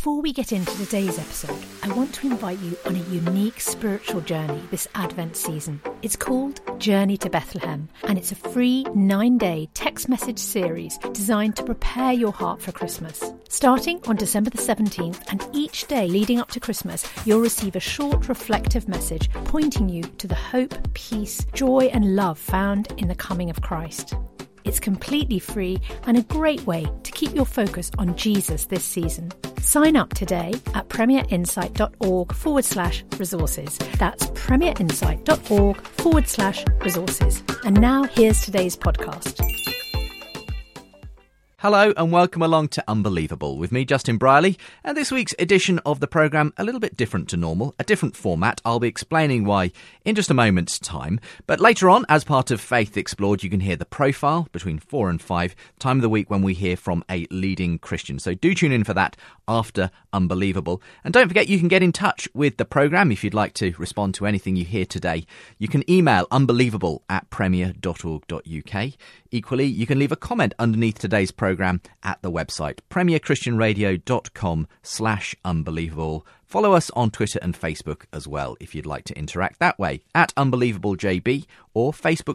Before we get into today's episode, I want to invite you on a unique spiritual journey this Advent season. It's called Journey to Bethlehem, and it's a free 9-day text message series designed to prepare your heart for Christmas. Starting on December the 17th and each day leading up to Christmas, you'll receive a short reflective message pointing you to the hope, peace, joy and love found in the coming of Christ. It's completely free and a great way to keep your focus on Jesus this season. Sign up today at premierinsight.org/resources. That's premierinsight.org/resources. And now here's today's podcast. Hello and welcome along to Unbelievable with me, Justin Brierley, and this week's edition of the programme a little bit different to normal, a different format. I'll be explaining why in just a moment's time, but later on, as part of Faith Explored, you can hear the profile between 4 and 5, time of the week when we hear from a leading Christian. So do tune in for that after Unbelievable. And don't forget, you can get in touch with the programme if you'd like to respond to anything you hear today. You can email unbelievable@premier.org.uk. Equally, you can leave a comment underneath today's programme at the website premierchristianradio.com/unbelievable. Follow us on Twitter and Facebook as well if you'd like to interact that way at UnbelievableJB or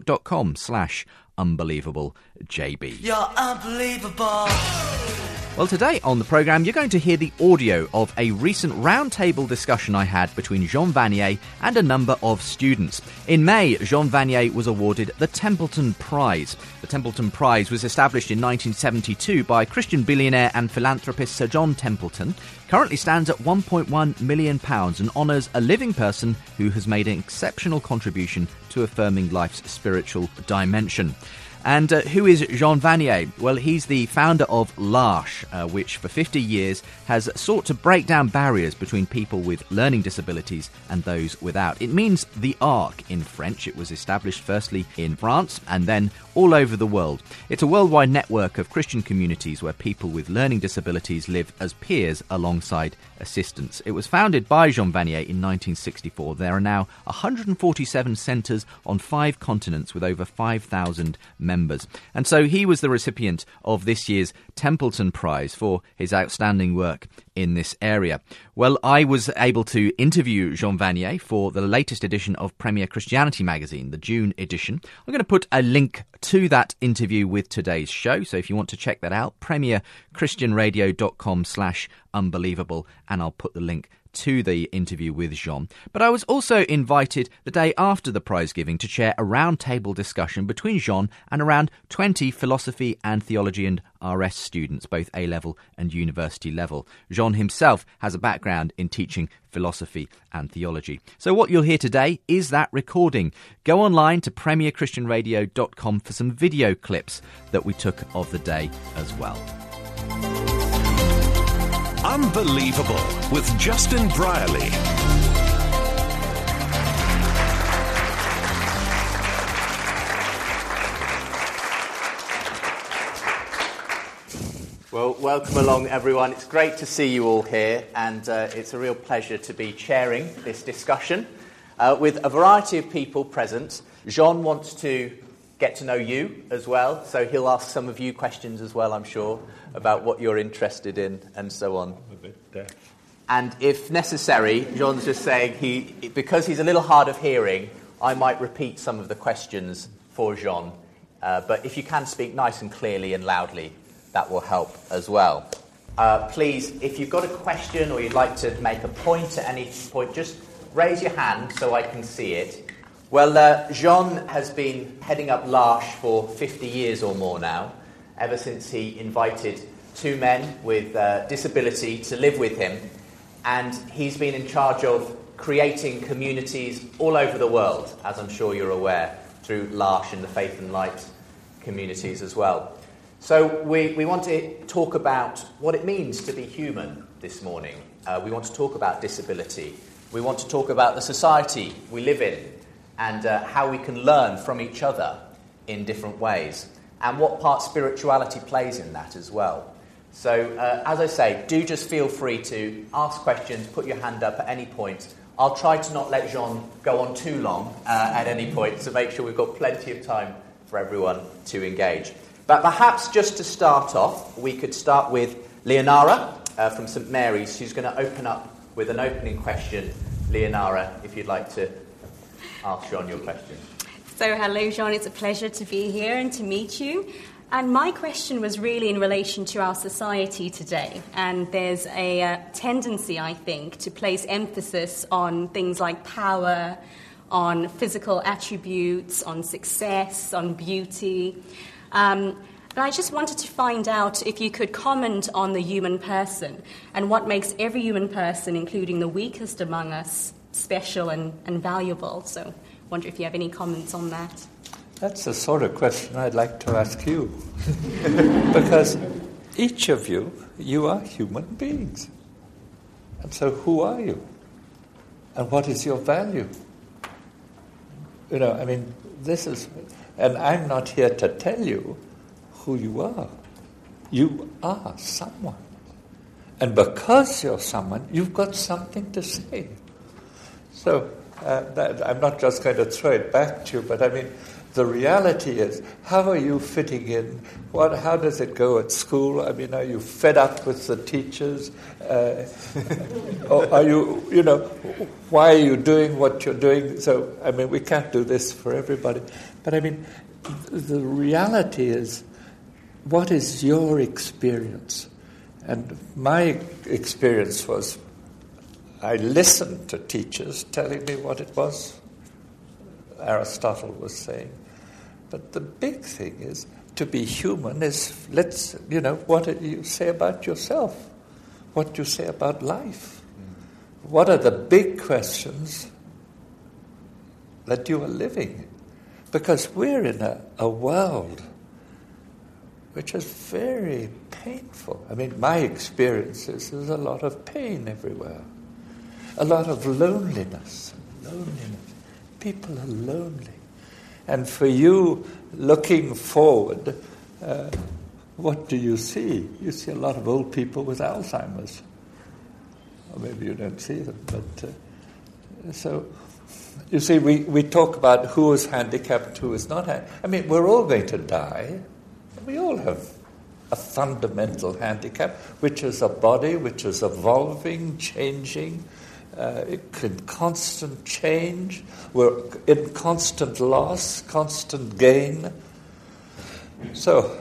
facebook.com/UnbelievableJB. You're unbelievable. Well, today on the programme, you're going to hear the audio of a recent roundtable discussion I had between Jean Vanier and a number of students. In May, Jean Vanier was awarded the Templeton Prize. The Templeton Prize was established in 1972 by Christian billionaire and philanthropist Sir John Templeton. Currently stands at £1.1 million and honours a living person who has made an exceptional contribution to affirming life's spiritual dimension. And who is Jean Vanier? Well, he's the founder of L'Arche, which for 50 years has sought to break down barriers between people with learning disabilities and those without. It means the Ark in French. It was established firstly in France and then all over the world. It's a worldwide network of Christian communities where people with learning disabilities live as peers alongside assistants. It was founded by Jean Vanier in 1964. There are now 147 centres on 5 continents with over 5,000 members. And so he was the recipient of this year's Templeton Prize for his outstanding work in this area. Well, I was able to interview Jean Vanier for the latest edition of Premier Christianity magazine, the June edition. I'm going to put a link to that interview with today's show, so if you want to check that out, premierchristianradio.com/unbelievable, and I'll put the link to the interview with Jean. But I was also invited the day after the prize giving to chair a roundtable discussion between Jean and around 20 philosophy and theology and RS students, both A-level and university level. Jean himself has a background in teaching philosophy and theology. So what you'll hear today is that recording. Go online to premierchristianradio.com for some video clips that we took of the day as well. Unbelievable with Justin Brierley. Well, welcome along, everyone. It's great to see you all here, and it's a real pleasure to be chairing this discussion with a variety of people present. Jean wants to get to know you as well, so he'll ask some of you questions as well, I'm sure, about what you're interested in and so on. And if necessary, Jean's just saying because he's a little hard of hearing, I might repeat some of the questions for Jean. But if you can speak nice and clearly and loudly, that will help as well. Please, if you've got a question or you'd like to make a point at any point, just raise your hand so I can see it. Well, Jean has been heading up L'Arche for 50 years or more now, ever since he invited 2 men with disability to live with him. And he's been in charge of creating communities all over the world, as I'm sure you're aware, through L'Arche and the Faith and Light communities as well. So we want to talk about what it means to be human this morning. We want to talk about disability. We want to talk about the society we live in and how we can learn from each other in different ways, and what part spirituality plays in that as well. So, as I say, do just feel free to ask questions, put your hand up at any point. I'll try to not let Jean go on too long at any point to make sure we've got plenty of time for everyone to engage. But perhaps just to start off, we could start with Leonara. from St Mary's, who's going to open up with an opening question. Leonara, if you'd like to ask Jean your question. So, hello, Jean. It's a pleasure to be here and to meet you. And my question was really in relation to our society today. And there's a tendency, I think, to place emphasis on things like power, on physical attributes, on success, on beauty. And I just wanted to find out if you could comment on the human person and what makes every human person, including the weakest among us, special and valuable. So I wonder if you have any comments on that. That's the sort of question I'd like to ask you. Because each of you are human beings. And so who are you? And what is your value? This is... And I'm not here to tell you who you are. You are someone. And because you're someone, you've got something to say. So I'm not just going to throw it back to you, but the reality is, how are you fitting in? How does it go at school? Are you fed up with the teachers? Or are you, why are you doing what you're doing? So, we can't do this for everybody. But the reality is, what is your experience? And my experience was, I listened to teachers telling me what it was Aristotle was saying. But the big thing is, to be human is, what do you say about yourself? What do you say about life? What are the big questions that you are living? Because we're in a world which is very painful. My experience is there's a lot of pain everywhere. A lot of loneliness. People are lonely. And for you, looking forward, what do you see? You see a lot of old people with Alzheimer's. Or maybe you don't see them. But so, you see, we talk about who is handicapped, who is not handicapped. We're all going to die. We all have a fundamental handicap, which is a body which is evolving, changing, in constant change. We're in constant loss, constant gain. So,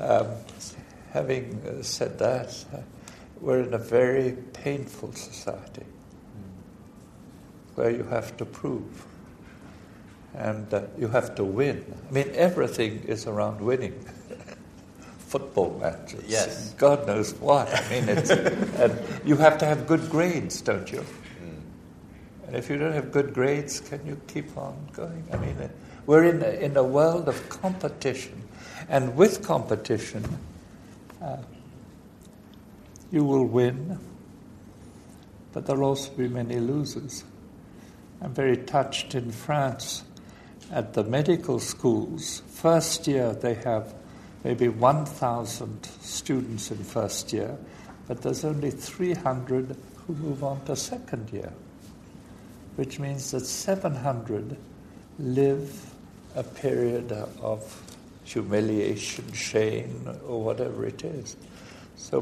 having said that, we're in a very painful society where you have to prove and you have to win. Everything is around winning. Football matches, yes. God knows what. And you have to have good grades, don't you? And if you don't have good grades, can you keep on going? We're in a world of competition. And with competition, you will win, but there'll also be many losers. I'm very touched in France at the medical schools. First year, they have maybe 1,000 students in first year, but there's only 300 who move on to second year, which means that 700 live a period of humiliation, shame, or whatever it is. So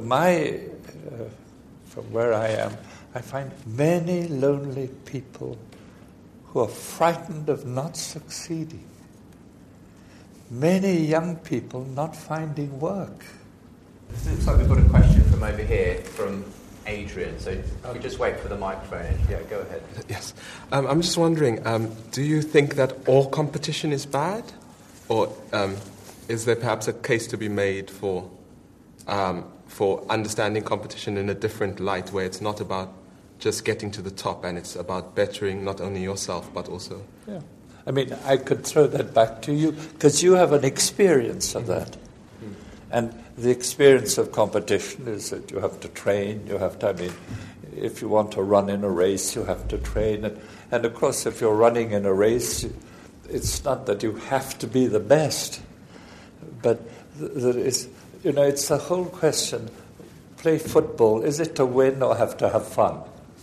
from where I am, I find many lonely people who are frightened of not succeeding. Many young people not finding work. It looks like we've got a question from over here, from Adrian. So if we just wait for the microphone. Yeah, go ahead. Yes. I'm just wondering, do you think that all competition is bad? Or is there perhaps a case to be made for understanding competition in a different light, where it's not about just getting to the top and it's about bettering not only yourself but also... Yeah. I could throw that back to you, because you have an experience of that. Mm-hmm. And the experience of competition is that you have to train, you have to, if you want to run in a race, you have to train. And of course, if you're running in a race, it's not that you have to be the best, but it's the whole question. Play football, is it to win or have to have fun?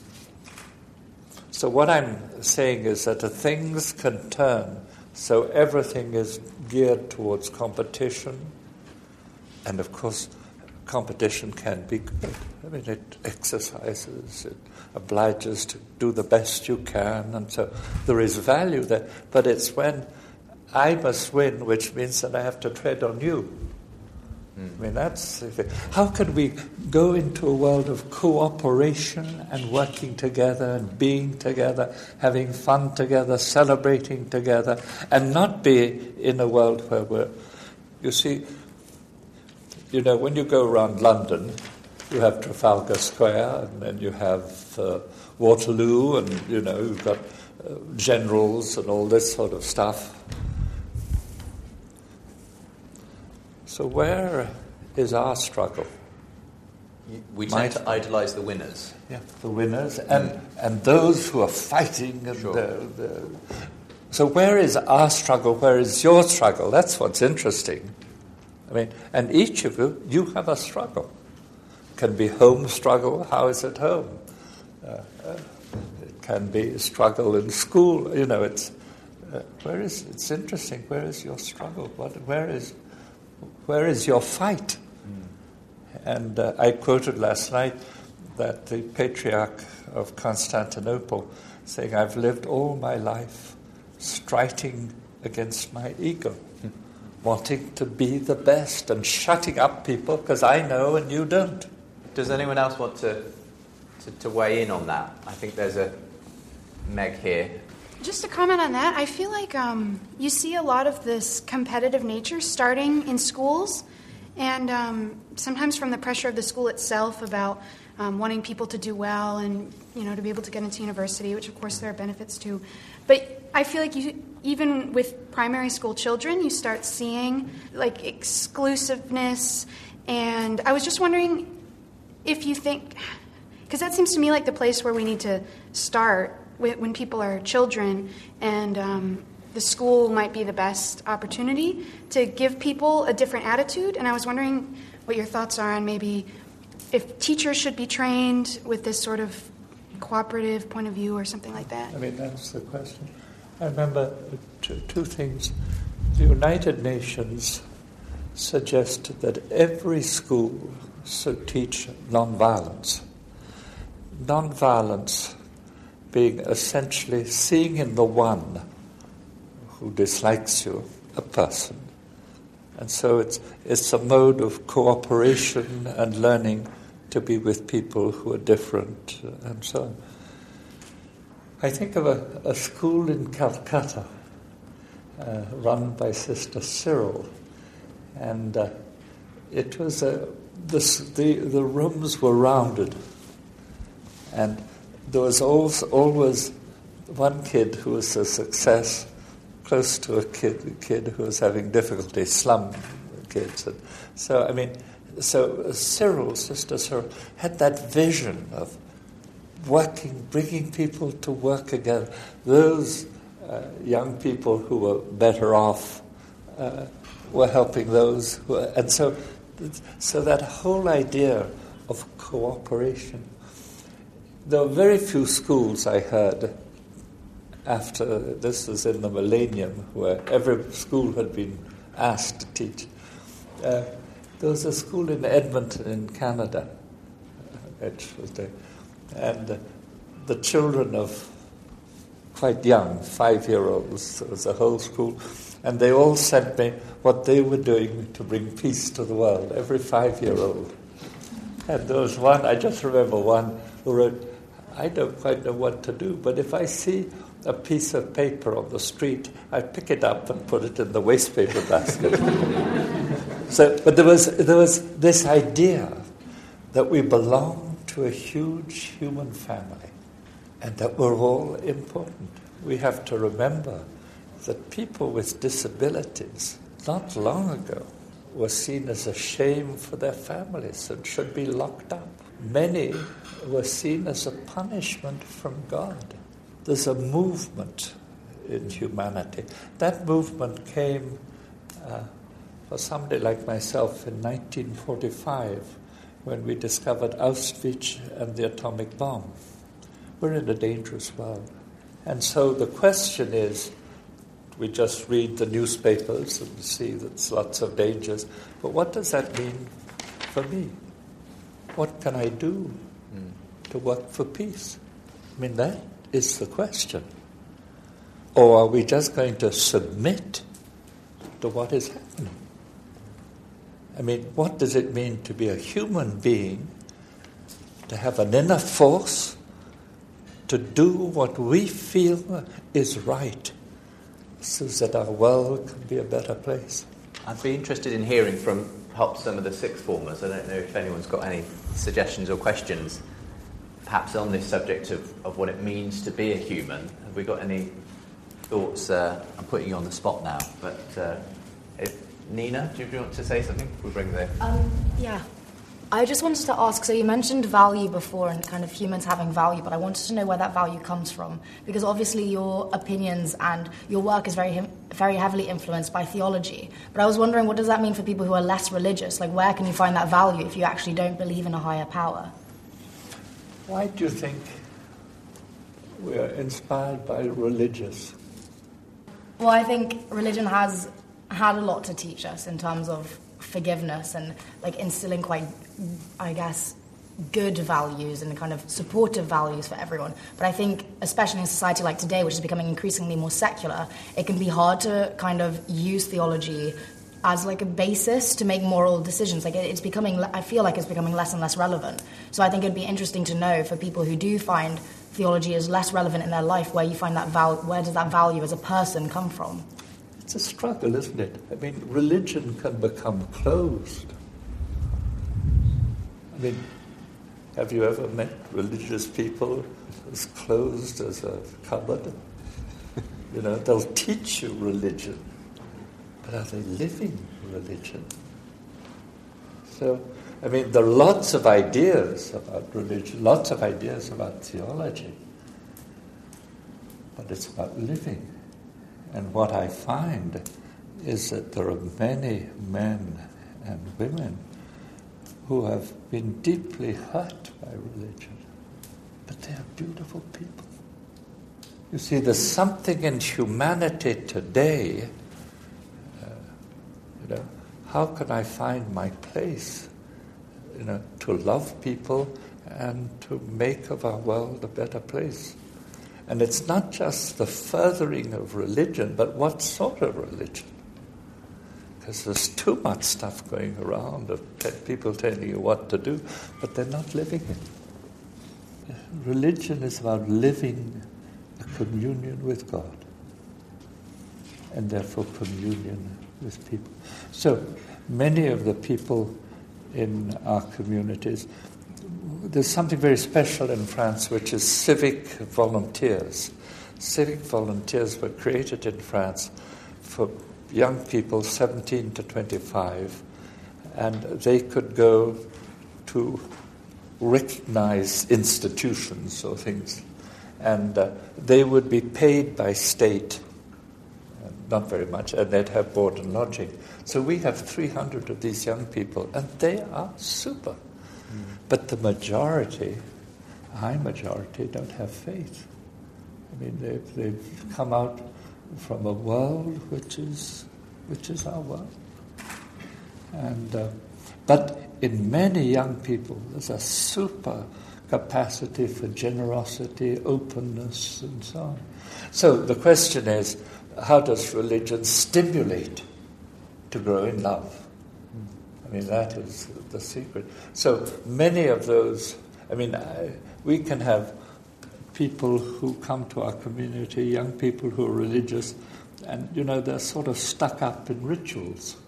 So what I'm saying is that things can turn, so everything is geared towards competition. And of course, competition can be good. I mean, it exercises, it obliges to do the best you can, and so there is value there. But it's when I must win, which means that I have to tread on you. I mean, that's the thing. How can we go into a world of cooperation and working together and being together, having fun together, celebrating together, and not be in a world where we're... You see, when you go around London, you have Trafalgar Square, and then you have Waterloo, and, you've got generals and all this sort of stuff. So where is our struggle? We tend to idolise the winners. Yeah, the winners, and those who are fighting. And sure. So where is our struggle? Where is your struggle? That's what's interesting. I mean, and each of you have a struggle. It can be home struggle. How is it home? It can be a struggle in school. It's it's interesting. Where is your struggle? Where is your fight? And I quoted last night that the Patriarch of Constantinople saying, "I've lived all my life striding against my ego, wanting to be the best and shutting up people because I know and you don't." Does anyone else want to weigh in on that? I think there's a Meg here. Just to comment on that, I feel like you see a lot of this competitive nature starting in schools, and sometimes from the pressure of the school itself about wanting people to do well and to be able to get into university, which of course there are benefits to. But I feel like even with primary school children, you start seeing like exclusiveness, and I was just wondering if you think, because that seems to me like the place where we need to start when people are children, and the school might be the best opportunity to give people a different attitude. And I was wondering what your thoughts are on maybe if teachers should be trained with this sort of cooperative point of view or something like that. I mean, that's the question. I remember two things. The United Nations suggested that every school should teach nonviolence. Nonviolence being essentially seeing in the one who dislikes you a person. And so it's a mode of cooperation and learning to be with people who are different and so on. I think of a school in Calcutta run by Sister Cyril, and it was the rooms were rounded, and there was always one kid who was a success, close to a kid who was having difficulty, slum kids. And so Sister Cyril had that vision of working, bringing people to work together. Those young people who were better off were helping those who were, and so that whole idea of cooperation. There were very few schools I heard after, this was in the millennium, where every school had been asked to teach. There was a school in Edmonton in Canada, which was there, and the children of quite young, 5-year-olds, there was a whole school, and they all sent me what they were doing to bring peace to the world, every 5-year-old. And there was one, I just remember one, who wrote, "I don't quite know what to do, but if I see a piece of paper on the street, I pick it up and put it in the waste paper basket." But there was this idea that we belong to a huge human family and that we're all important. We have to remember that people with disabilities, not long ago, were seen as a shame for their families and should be locked up. Many were seen as a punishment from God. There's a movement in humanity. That movement came for somebody like myself in 1945 when we discovered Auschwitz and the atomic bomb. We're in a dangerous world. And so the question is, we just read the newspapers and see that there's lots of dangers, but what does that mean for me? What can I do to work for peace? I mean, that is the question. Or are we just going to submit to what is happening? I mean, what does it mean to be a human being, to have an inner force, to do what we feel is right, so that our world can be a better place? I'd be interested in hearing from perhaps some of the sixth formers. I don't know if anyone's got any suggestions or questions, perhaps on this subject of what it means to be a human. Have we got any thoughts? I'm putting you on the spot now, but if Nina, do you want to say something? We'll bring the... Yeah. I just wanted to ask, so you mentioned value before and kind of humans having value, but I wanted to know where that value comes from. Because obviously your opinions and your work is very heavily influenced by theology. But I was wondering, what does that mean for people who are less religious? Like, where can you find that value if you actually don't believe in a higher power? Why do you think we are inspired by religious? Well, I think religion has had a lot to teach us in terms of forgiveness and like instilling quite, I guess, good values and kind of supportive values for everyone. But I think, especially in a society like today, which is becoming increasingly more secular, it can be hard to kind of use theology as like a basis to make moral decisions. Like it's becoming, I feel like it's becoming less and less relevant. So I think it'd be interesting to know for people who do find theology is less relevant in their life, where you find that where does that value as a person come from? It's a struggle, isn't it? I mean, religion can become closed. I mean, have you ever met religious people as closed as a cupboard? You know, they'll teach you religion, but are they living religion? So, I mean, there are lots of ideas about religion, lots of ideas about theology, but it's about living. And what I find is that there are many men and women who have been deeply hurt by religion, but they are beautiful people. You see, there's something in humanity today, how can I find my place, to love people and to make of our world a better place? And it's not just the furthering of religion, but what sort of religion? Because there's too much stuff going around of people telling you what to do, but they're not living it. Religion is about living a communion with God, and therefore communion with people. So many of the people in our communities, there's something very special in France, which is civic volunteers. Civic volunteers were created in France for young people 17 to 25, and they could go to recognized institutions or things, and they would be paid by state, not very much, and they'd have board and lodging. So we have 300 of these young people, and they are super. But the majority, high majority, don't have faith. I mean, they've come out from a world which is our world. And but in many young people, there's a super capacity for generosity, openness, and so on. So the question is, how does religion stimulate to grow in love? I mean, that is the secret. So many of those, we can have people who come to our community, young people who are religious, and, they're sort of stuck up in rituals.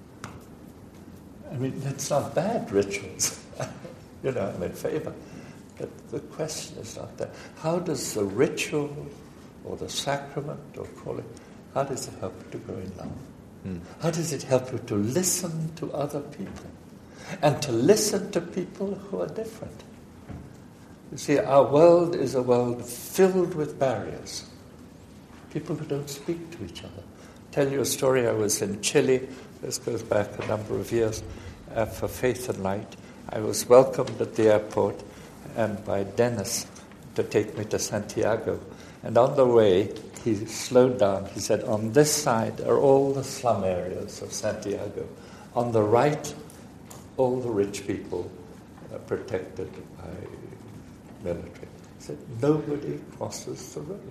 I mean, that's not bad, rituals. I'm in favor. But the question is not that. How does the ritual or the sacrament, or call it, how does it help to grow in love? How does it help you to listen to other people and to listen to people who are different? You see, our world is a world filled with barriers. People who don't speak to each other. Tell you a story. I was in Chile. This goes back a number of years for Faith and Light. I was welcomed at the airport and by Dennis to take me to Santiago. And on the way, he slowed down. He said, on this side are all the slum areas of Santiago. On the right all the rich people are protected by military. He said, nobody crosses the road.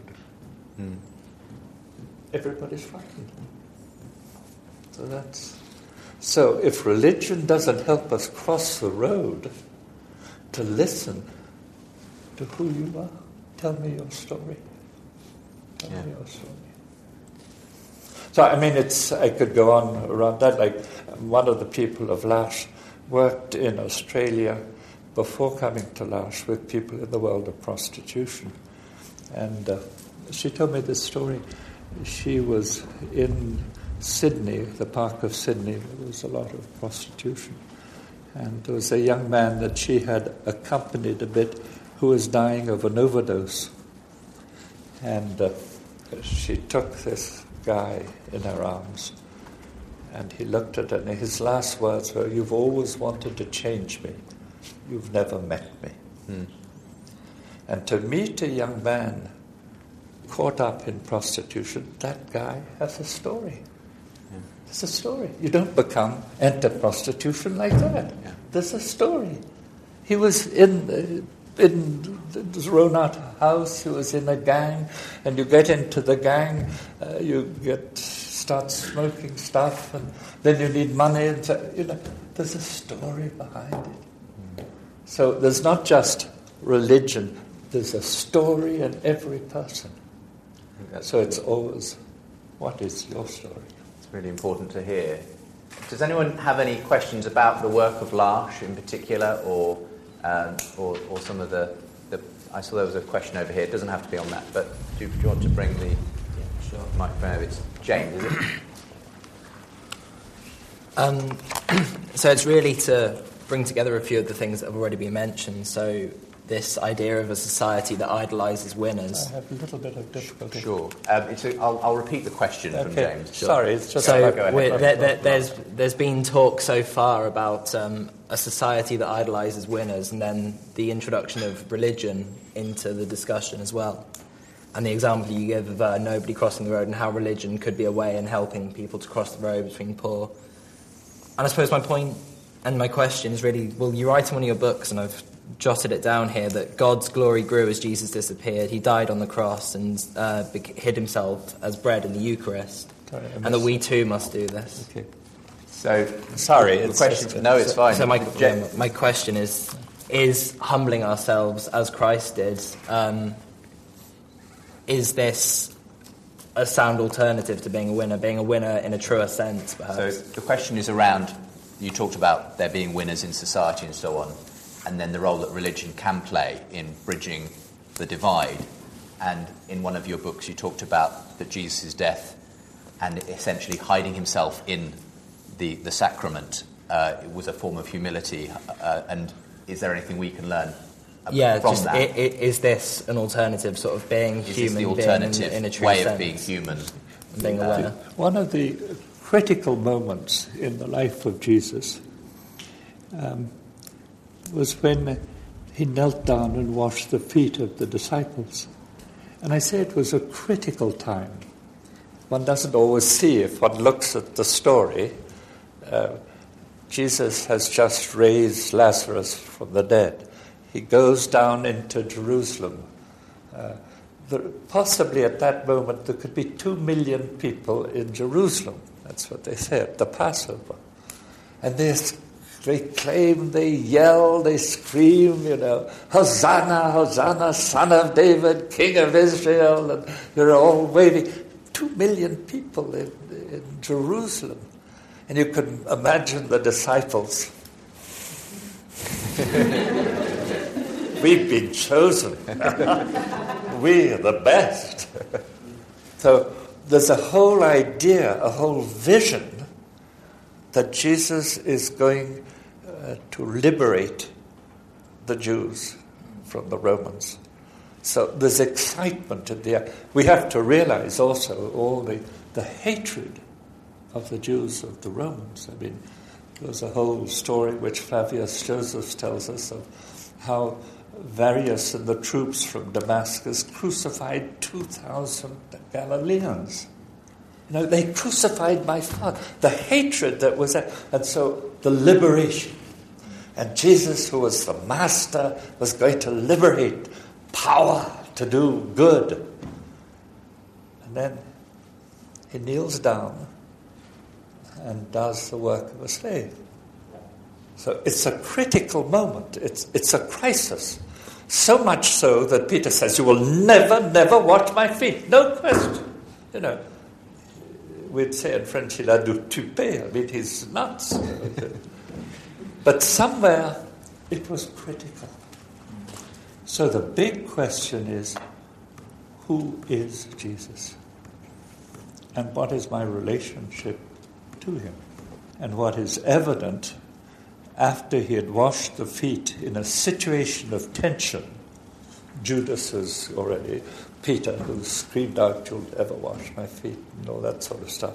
Everybody's frightened. So if religion doesn't help us cross the road, to listen to who you are, tell me your story. Tell me your story. So, I mean, I could go on around that. Like, one of the people of L'Arche worked in Australia before coming to L'Arche with people in the world of prostitution. And she told me this story. She was in Sydney, the park of Sydney, where there was a lot of prostitution. And there was a young man that she had accompanied a bit who was dying of an overdose. And she took this guy in her arms, and he looked at her, and his last words were, "You've always wanted to change me. You've never met me." And to meet a young man caught up in prostitution, that guy has a story. There's a story. You don't enter prostitution like that. There's a story. He was in the thrown out house. He was in a gang, and you get into the gang, start smoking stuff, and then you need money, and so, there's a story behind it. So there's not just religion. There's a story in every person. So it's always, what is your story? It's really important to hear. Does anyone have any questions about the work of L'Arche in particular, or some of the? I saw there was a question over here. It doesn't have to be on that, but do you want to bring the microphone over? It's James, is it? So it's really to bring together a few of the things that have already been mentioned. So this idea of a society that idolises winners. I have a little bit of difficulty. Sure. I'll repeat the question from James. Sure. Sorry, it's just... So there's been talk so far about a society that idolises winners, and then the introduction of religion into the discussion as well. And the example you give of nobody crossing the road, and how religion could be a way in helping people to cross the road between poor. And I suppose my point and my question is really, well, you write in one of your books, and I've jotted it down here, that God's glory grew as Jesus disappeared. He died on the cross and hid himself as bread in the Eucharist. And that we too must do this. Okay. So, sorry. The question, no, it's fine. So my question is humbling ourselves as Christ did, is this a sound alternative to being a winner in a truer sense, perhaps? So the question is around, you talked about there being winners in society and so on, and then the role that religion can play in bridging the divide. And in one of your books you talked about that Jesus' death and essentially hiding himself in the sacrament was a form of humility. And is there anything we can learn from that? Is this an alternative, sort of being human, the alternative being in a true way sense, of being human? Being a winner? One of the critical moments in the life of Jesus was when he knelt down and washed the feet of the disciples. And I say it was a critical time. One doesn't always see if one looks at the story. Jesus has just raised Lazarus from the dead. He goes down into Jerusalem. Possibly at that moment there could be 2 million people in Jerusalem. That's what they said, at the Passover. And they claim, they yell, they scream, Hosanna, Hosanna, Son of David, King of Israel, and they're all waving. 2 million people in Jerusalem. And you can imagine the disciples. We've been chosen. We are the best. So there's a whole idea, a whole vision that Jesus is going to liberate the Jews from the Romans. So there's excitement in the air. We have to realize also all the hatred of the Jews of the Romans. I mean, there's a whole story which Flavius Josephus tells us of how Varius and the troops from Damascus crucified 2,000 Galileans. They crucified my father. The hatred that was there. And so the liberation. And Jesus, who was the master, was going to liberate power to do good. And then he kneels down and does the work of a slave. So it's a critical moment. It's a crisis. So much so that Peter says, you will never, never wash my feet. No question. You know, we'd say in French, il a du toupet. I mean, he's nuts. But somewhere it was critical. So the big question is, who is Jesus? And what is my relationship to him? And what is evident after he had washed the feet in a situation of tension, Judas is already, Peter, who screamed out, you'll ever wash my feet, and all that sort of stuff.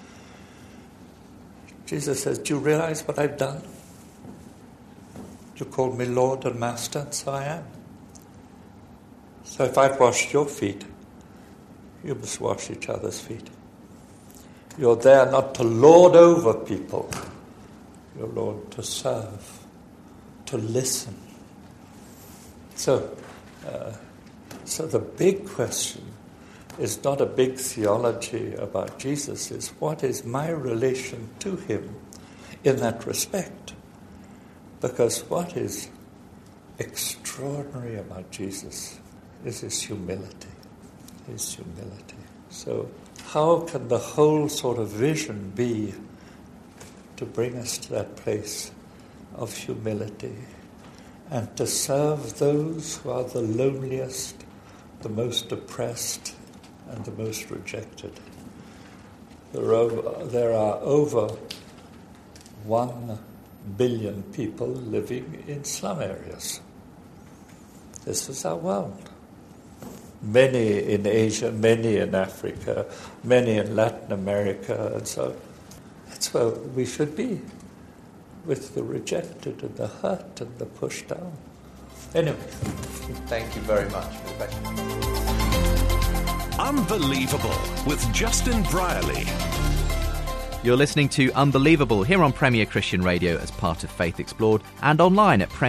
Jesus says, do you realize what I've done? You called me Lord and Master, and so I am. So if I've washed your feet, you must wash each other's feet. You're there not to lord over people. You're Lord to serve, to listen. So the big question is not a big theology about Jesus, it's what is my relation to him in that respect? Because what is extraordinary about Jesus is his humility. His humility. So how can the whole sort of vision be to bring us to that place of humility and to serve those who are the loneliest, the most oppressed, and the most rejected? There are over 1 billion people living in slum areas. This is our world. Many in Asia, many in Africa, many in Latin America, and so that's where we should be, with the rejected and the hurt and the pushed down. Anyway. Thank you very much for the question. Unbelievable with Justin Brierley. You're listening to Unbelievable here on Premier Christian Radio as part of Faith Explored and online at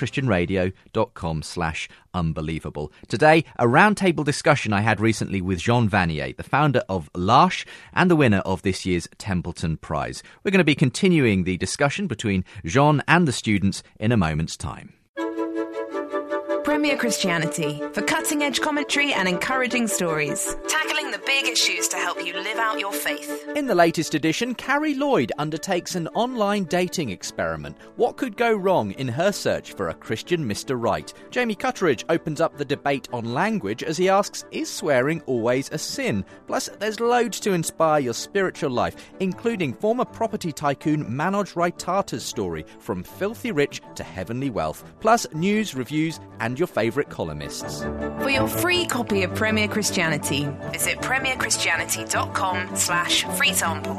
premierchristianradio.com/unbelievable. Today, a roundtable discussion I had recently with Jean Vanier, the founder of L'Arche and the winner of this year's Templeton Prize. We're going to be continuing the discussion between Jean and the students in a moment's time. Premier Christianity, for cutting-edge commentary and encouraging stories. Tackling the big issues to help you live out your faith. In the latest edition, Carrie Lloyd undertakes an online dating experiment. What could go wrong in her search for a Christian Mr. Right? Jamie Cutteridge opens up the debate on language as he asks, is swearing always a sin? Plus, there's loads to inspire your spiritual life, including former property tycoon Manoj Raitata's story, from filthy rich to heavenly wealth. Plus, news, reviews, and your favourite columnists. For your free copy of Premier Christianity, visit premierchristianity.com/free sample.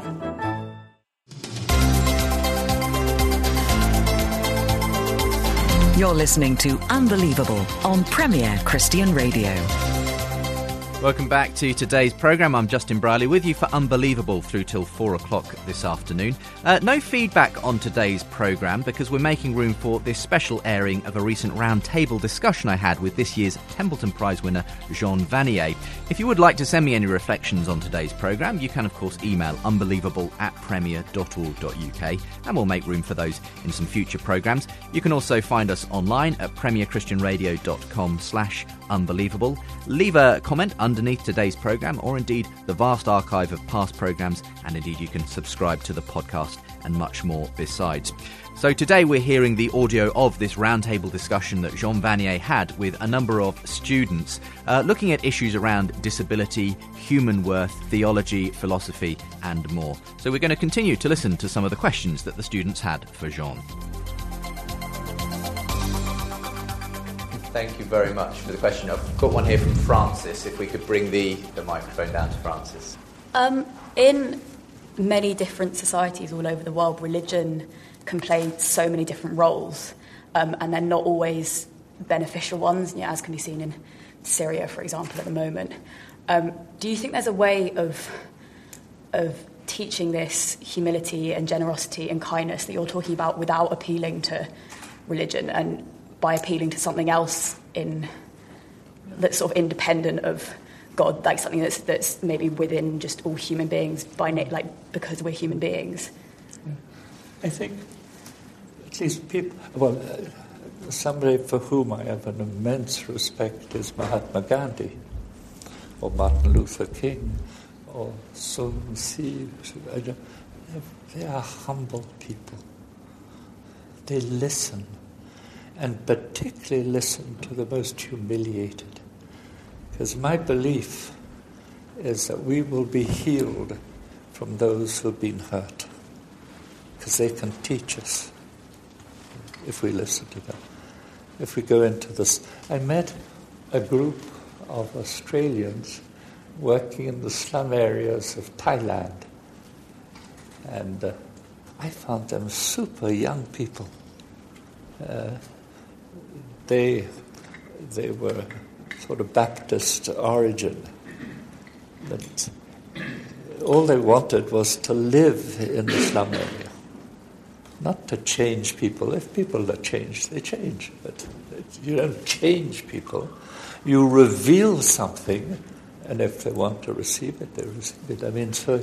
You're listening to Unbelievable on Premier Christian Radio. Welcome back to today's programme. I'm Justin Brierley with you for Unbelievable through till 4 o'clock this afternoon. No feedback on today's programme because we're making room for this special airing of a recent roundtable discussion I had with this year's Templeton Prize winner, Jean Vanier. If you would like to send me any reflections on today's programme, you can of course email unbelievable@premier.org.uk and we'll make room for those in some future programmes. You can also find us online at premierchristianradio.com/unbelievable. Leave a comment underneath today's programme or indeed the vast archive of past programmes, and indeed you can subscribe to the podcast and much more besides. So today we're hearing the audio of this roundtable discussion that Jean Vanier had with a number of students looking at issues around disability, human worth, theology, philosophy and more. So we're going to continue to listen to some of the questions that the students had for Jean. Thank you very much for the question. I've got one here from Francis, if we could bring the microphone down to Francis. In many different societies all over the world, religion can play so many different roles, and they're not always beneficial ones, as can be seen in Syria, for example, at the moment. Do you think there's a way of teaching this humility and generosity and kindness that you're talking about without appealing to religion, and by appealing to something else that's sort of independent of God, like something that's maybe within just all human beings because we're human beings. I think at least people, somebody for whom I have an immense respect is Mahatma Gandhi, or Martin Luther King, or Sun Tzu. They are humble people. They listen, and particularly listen to the most humiliated. Because my belief is that we will be healed from those who have been hurt. Because they can teach us if we listen to them. If we go into this. I met a group of Australians working in the slum areas of Thailand. And I found them super young people. They were sort of Baptist origin. But all they wanted was to live in the slum area. Not to change people. If people are changed, they change. But you don't change people. You reveal something, and if they want to receive it, they receive it. I mean, so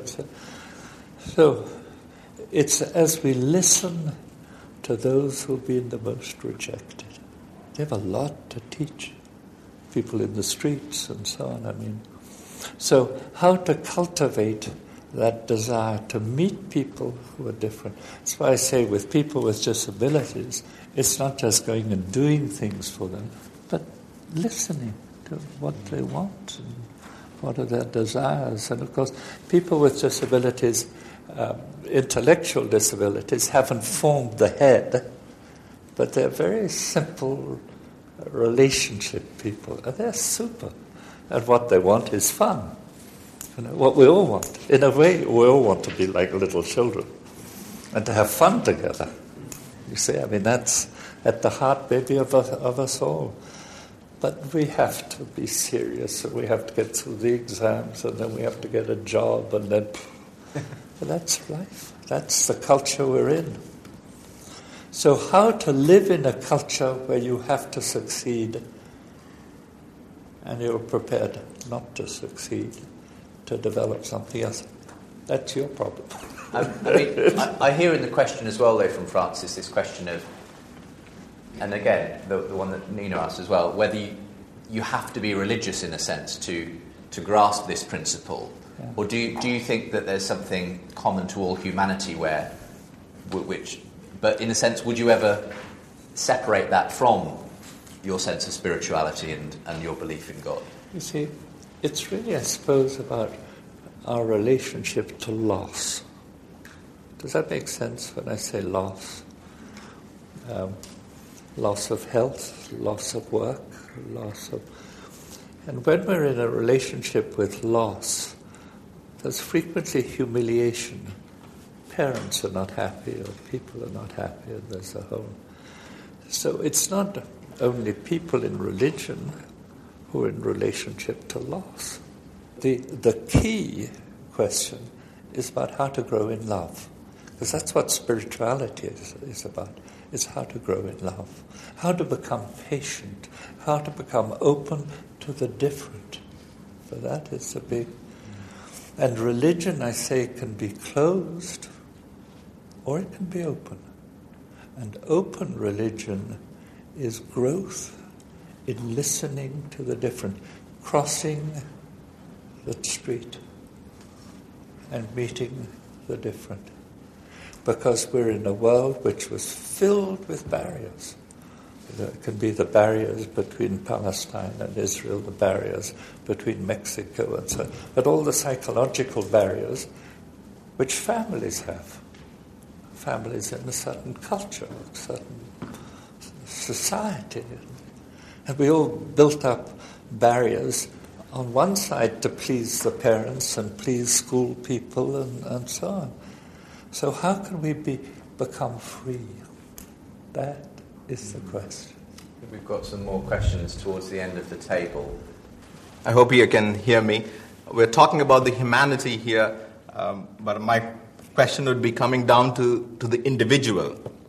it's as we listen to those who've been the most rejected. They have a lot to teach people in the streets and so on. I mean, so how to cultivate that desire to meet people who are different. That's why I say with people with disabilities, it's not just going and doing things for them, but listening to what they want and what are their desires. And of course, people with disabilities, intellectual disabilities, haven't formed the head, but they're very simple relationship people, and they're super. And what they want is fun. You know, what we all want. In a way, we all want to be like little children and to have fun together. You see, I mean, that's at the heart, maybe, of us all. But we have to be serious, and we have to get through the exams, and then we have to get a job, and then... But that's life. That's the culture we're in. So how to live in a culture where you have to succeed and you're prepared not to succeed, to develop something else. That's your problem. I hear in the question as well, though, from Francis, this question of, and again, the one that Nina asked as well, whether you have to be religious in a sense to grasp this principle, or do you think that there's something common to all humanity but in a sense, would you ever separate that from your sense of spirituality and your belief in God? You see, it's really, I suppose, about our relationship to loss. Does that make sense when I say loss? Loss of health, loss of work, And when we're in a relationship with loss, there's frequently humiliation. Parents are not happy, or people are not happy, and there's a whole... So it's not only people in religion who are in relationship to loss. The key question is about how to grow in love, because that's what spirituality is about. It's how to grow in love, how to become patient, how to become open to the different. So that is the big... And religion, I say, can be closed or it can be open. And open religion is growth in listening to the different, crossing the street and meeting the different. Because we're in a world which was filled with barriers. It can be the barriers between Palestine and Israel, the barriers between Mexico and so on, but all the psychological barriers which families have. Families in a certain culture, a certain society. And we all built up barriers on one side to please the parents and please school people and so on. So how can we become free? That is the question. We've got some more questions towards the end of the table. I hope you can hear me. We're talking about the humanity here, but my question would be coming down to the individual.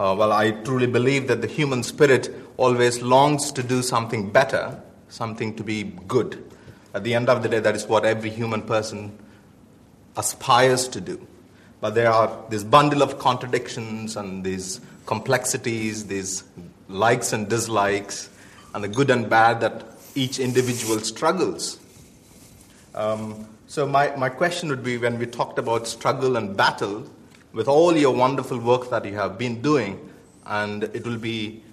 Well, I truly believe that the human spirit always longs to do something better, something to be good. At the end of the day, that is what every human person aspires to do. But there are this bundle of contradictions and these complexities, these likes and dislikes, and the good and bad that each individual struggles. So my question would be, when we talked about struggle and battle, with all your wonderful work that you have been doing, and it will be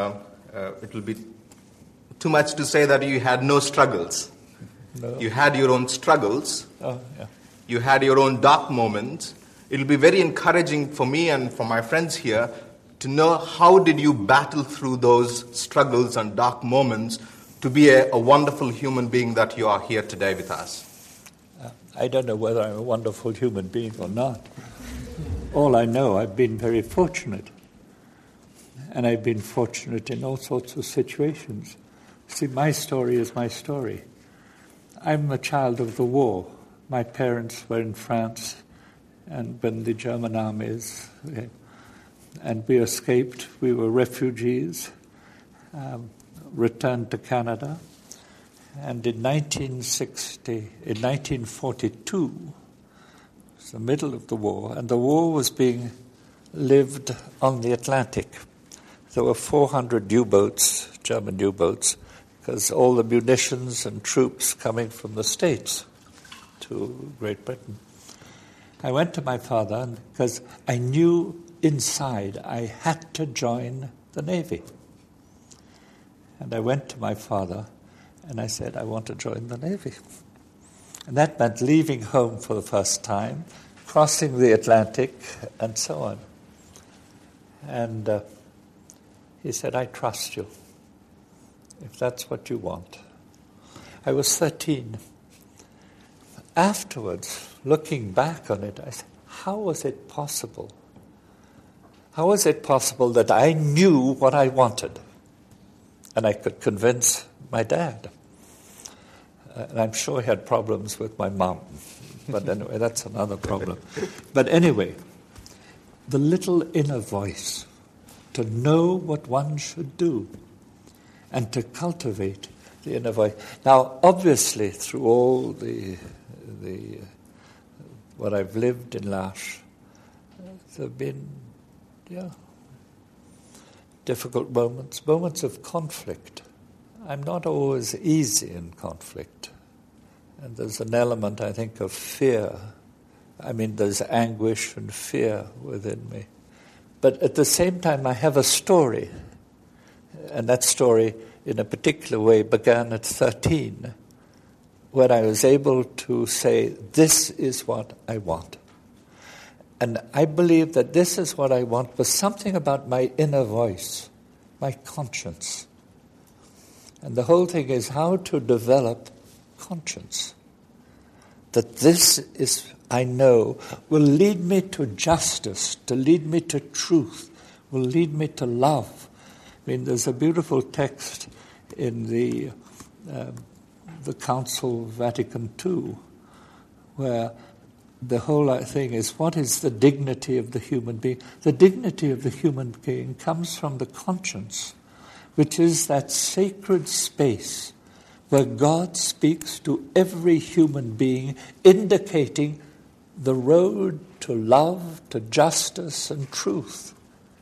too much to say that you had no struggles. No. You had your own struggles. Oh, yeah. You had your own dark moments. It will be very encouraging for me and for my friends here to know how did you battle through those struggles and dark moments to be a wonderful human being that you are here today with us. I don't know whether I'm a wonderful human being or not. All I know, I've been very fortunate. And I've been fortunate in all sorts of situations. See, my story is my story. I'm a child of the war. My parents were in France, and when the German armies, and we escaped. We were refugees, returned to Canada. And in 1942, it was the middle of the war, and the war was being lived on the Atlantic. There were 400 U-boats, German U-boats, because all the munitions and troops coming from the States to Great Britain. I went to my father because I knew inside I had to join the Navy. And I went to my father and I said, I want to join the Navy. And that meant leaving home for the first time, crossing the Atlantic, and so on. And he said, I trust you, if that's what you want. I was 13. Afterwards, looking back on it, I said, how was it possible? How was it possible that I knew what I wanted? And I could convince my dad. And I'm sure he had problems with my mom. But anyway, that's another problem. But anyway, the little inner voice, to know what one should do and to cultivate the inner voice. Now, obviously, through all the what I've lived in L'Arche, there have been, difficult moments of conflict. I'm not always easy in conflict. And there's an element, I think, of fear. I mean, there's anguish and fear within me. But at the same time, I have a story. And that story, in a particular way, began at 13, when I was able to say, this is what I want. And I believe that this is what I want was something about my inner voice, my conscience. And the whole thing is how to develop conscience. That this is, I know, will lead me to justice, to lead me to truth, will lead me to love. I mean, there's a beautiful text in the Council of Vatican II, where the whole thing is, what is the dignity of the human being? The dignity of the human being comes from the conscience, which is that sacred space where God speaks to every human being, indicating the road to love, to justice and truth.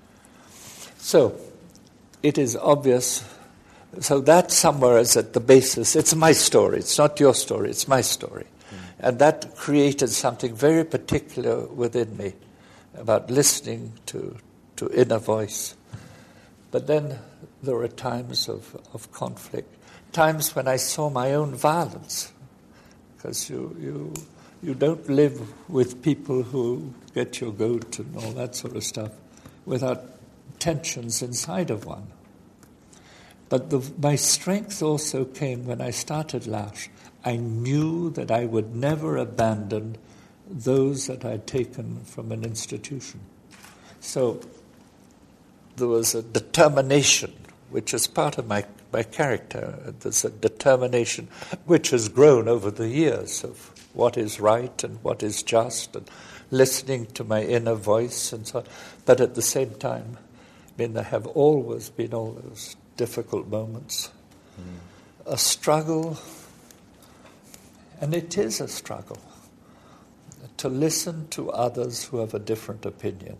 So, it is obvious. So that somewhere is at the basis. It's my story. It's not your story. It's my story. And that created something very particular within me about listening to inner voice. But then there were times of conflict, times when I saw my own violence, because you don't live with people who get your goat and all that sort of stuff without tensions inside of one. But my strength also came when I started L'Arche. I knew that I would never abandon those that I'd taken from an institution. So there was a determination, which is part of my character. There's a determination which has grown over the years of what is right and what is just, and listening to my inner voice and so on. But at the same time, I mean, there have always been all those difficult moments. A struggle, and it is a struggle, to listen to others who have a different opinion.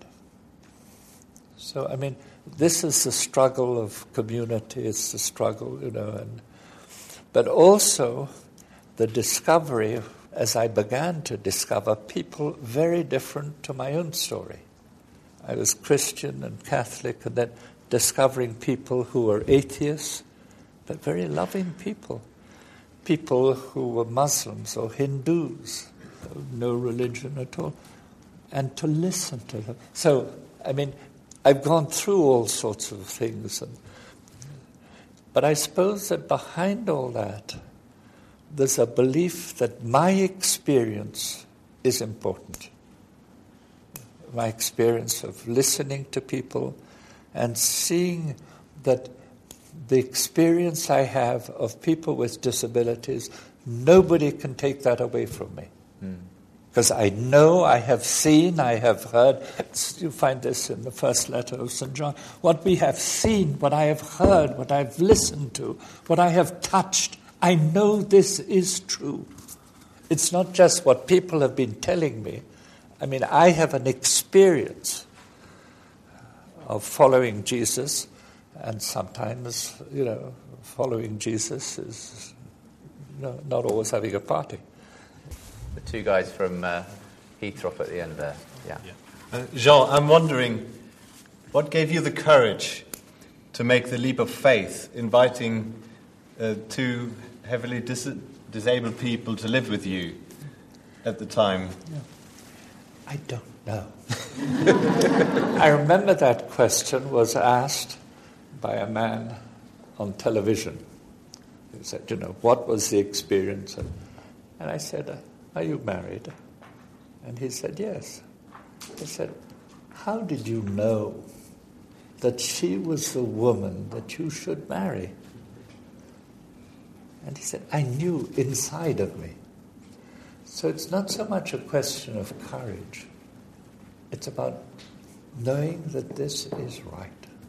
So, I mean, this is the struggle of community, it's the struggle, but also the discovery, as I began to discover people very different to my own story. I was Christian and Catholic, and then discovering people who were atheists, but very loving people. People who were Muslims or Hindus, no religion at all, and to listen to them. So, I mean, I've gone through all sorts of things, but I suppose that behind all that, there's a belief that my experience is important. My experience of listening to people and seeing that the experience I have of people with disabilities, nobody can take that away from me. Because I know, I have seen, I have heard. You find this in the first letter of St. John. What we have seen, what I have heard, what I've listened to, what I have touched, I know this is true. It's not just what people have been telling me. I mean, I have an experience of following Jesus, and sometimes, following Jesus is not always having a party. The two guys from Heathrow at the end there. Yeah. Jean, I'm wondering, what gave you the courage to make the leap of faith, inviting two heavily disabled people to live with you at the time? Yeah. I don't know. I remember that question was asked by a man on television. He said, what was the experience? And I said, are you married? And he said, yes. I said, how did you know that she was the woman that you should marry? And he said, I knew inside of me. So it's not so much a question of courage. It's about knowing that this is right.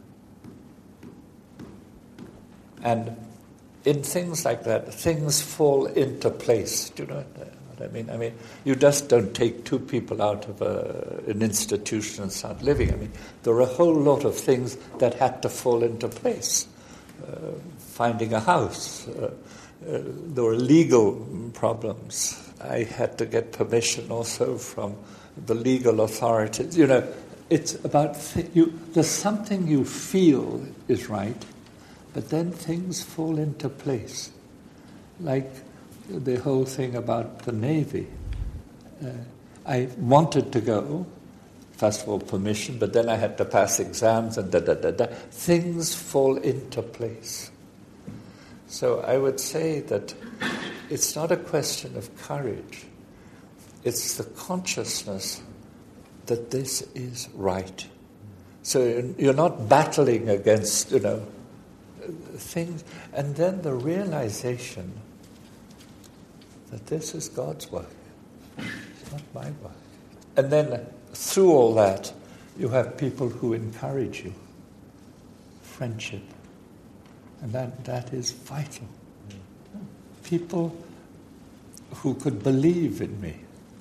And in things like that, things fall into place. Do you know what I mean? I mean, you just don't take two people out of an institution and start living. I mean, there are a whole lot of things that had to fall into place. Finding a house. There were legal problems. I had to get permission also from the legal authorities. It's about there's something you feel is right, but then things fall into place. Like the whole thing about the Navy. I wanted to go, first of all permission, but then I had to pass exams and Things fall into place. So I would say that it's not a question of courage. It's the consciousness that this is right. So you're not battling against, things. And then the realization that this is God's work. It's not my work. And then through all that, you have people who encourage you. Friendship. And that is vital. People who could believe in me.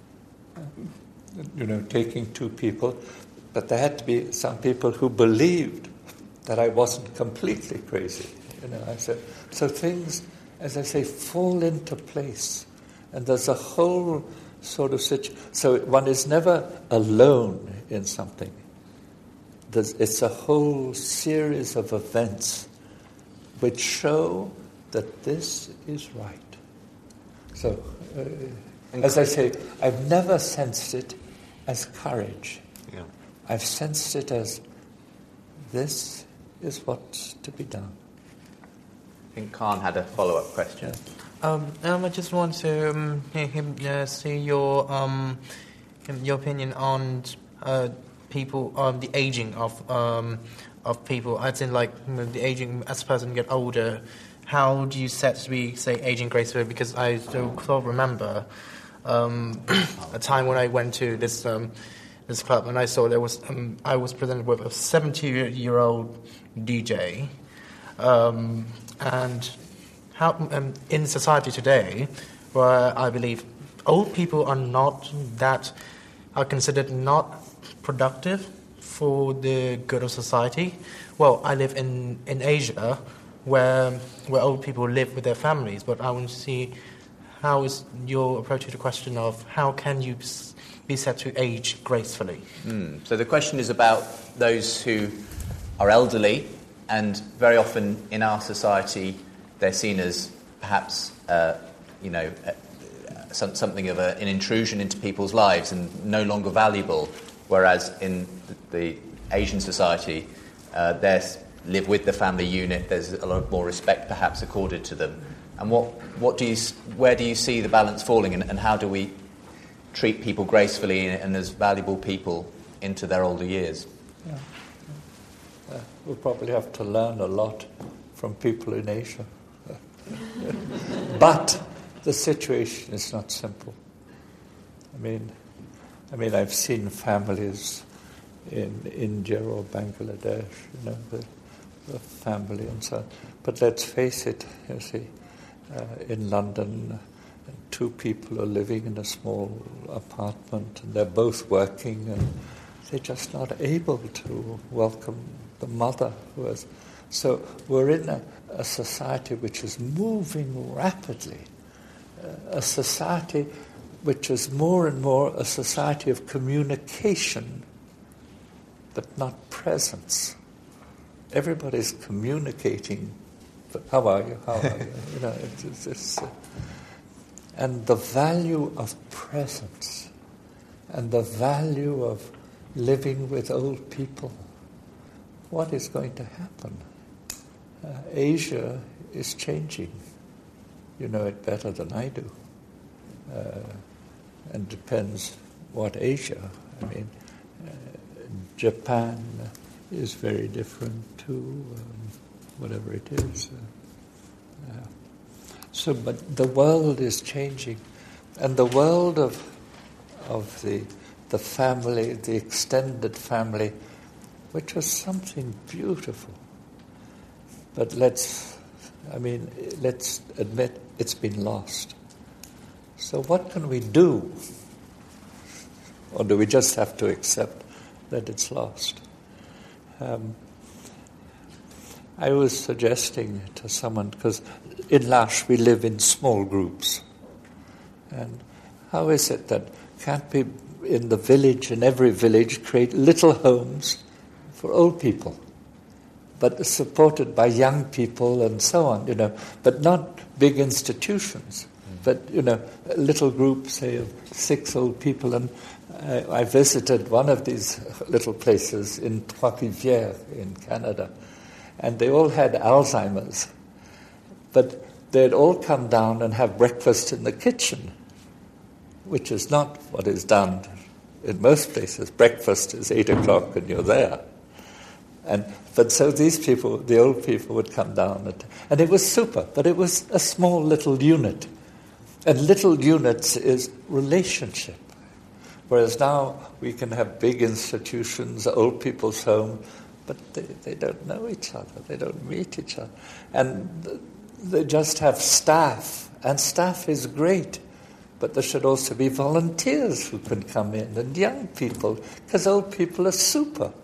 Taking two people, but there had to be some people who believed that I wasn't completely crazy. I said, so things, as I say, fall into place. And there's a whole sort of situation. So one is never alone in something. It's a whole series of events which show that this is right. So, as I say, I've never sensed it as courage. Yeah. I've sensed it as this is what's to be done. I think Khan had a follow-up question. I just want to see your opinion on people, the aging of people. I'd say, the aging as a person get older. How do you say aging gracefully? Because I still remember a time when I went to this this club, and I saw there was I was presented with a 70-year-old DJ, and how in society today, where I believe old people are considered not productive for the good of society. Well, I live in Asia, where old people live with their families, but I want to see how is your approach to the question of how can you be said to age gracefully? So the question is about those who are elderly, and very often in our society they're seen as perhaps something of an intrusion into people's lives and no longer valuable, whereas in the Asian society they live with the family unit, there's a lot more respect perhaps accorded to them. And where do you see the balance falling, and how do we treat people gracefully and as valuable people into their older years? We'll probably have to learn a lot from people in Asia. But the situation is not simple. I mean, I've seen families in India or Bangladesh, the family and so on. But let's face it, you see, in London, two people are living in a small apartment and they're both working and they're just not able to welcome the mother who has. So we're in a society which is moving rapidly, a society which is more and more a society of communication, but not presence. Everybody's communicating, but how are you? How are you? And the value of presence and the value of living with old people, what is going to happen? Asia is changing. You know it better than I do. And depends what Asia. I mean, Japan is very different to whatever it is. But the world is changing, and the world of the family, the extended family, which was something beautiful. But let's admit it's been lost. So what can we do? Or do we just have to accept that it's lost? I was suggesting to someone, because in L'Arche we live in small groups. And how is it that can't we in the village, in every village, create little homes for old people, but supported by young people and so on, but not big institutions, but, a little group, say, of 6 old people. And I visited one of these little places in Trois-Rivières in Canada, and they all had Alzheimer's, but they'd all come down and have breakfast in the kitchen, which is not what is done in most places. Breakfast is 8 o'clock and you're there. But so these people, the old people, would come down, and it was super, but it was a small little unit. And little units is relationship. Whereas now we can have big institutions, old people's home, but they don't know each other, they don't meet each other. And they just have staff, and staff is great, but there should also be volunteers who can come in, and young people, because old people are super,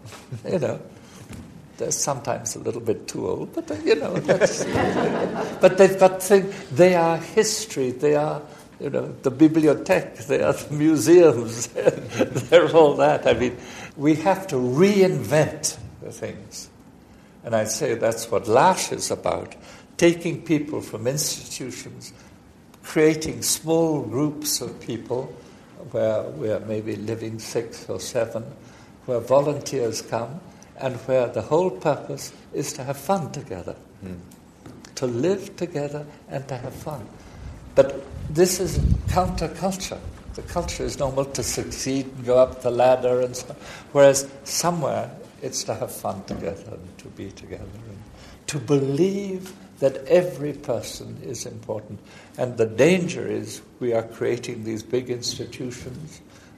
They're sometimes a little bit too old, but that's, but they've got things. They are history. They are, the bibliothèque. They are the museums. They're all that. I mean, we have to reinvent the things, and I'd say that's what L'Arche is about: taking people from institutions, creating small groups of people where we're maybe living 6 or 7, where volunteers come. And where the whole purpose is to have fun together, to live together and to have fun. But this is counterculture. The culture is normal to succeed and go up the ladder and so on. Whereas somewhere it's to have fun together and to be together and to believe that every person is important. And the danger is we are creating these big institutions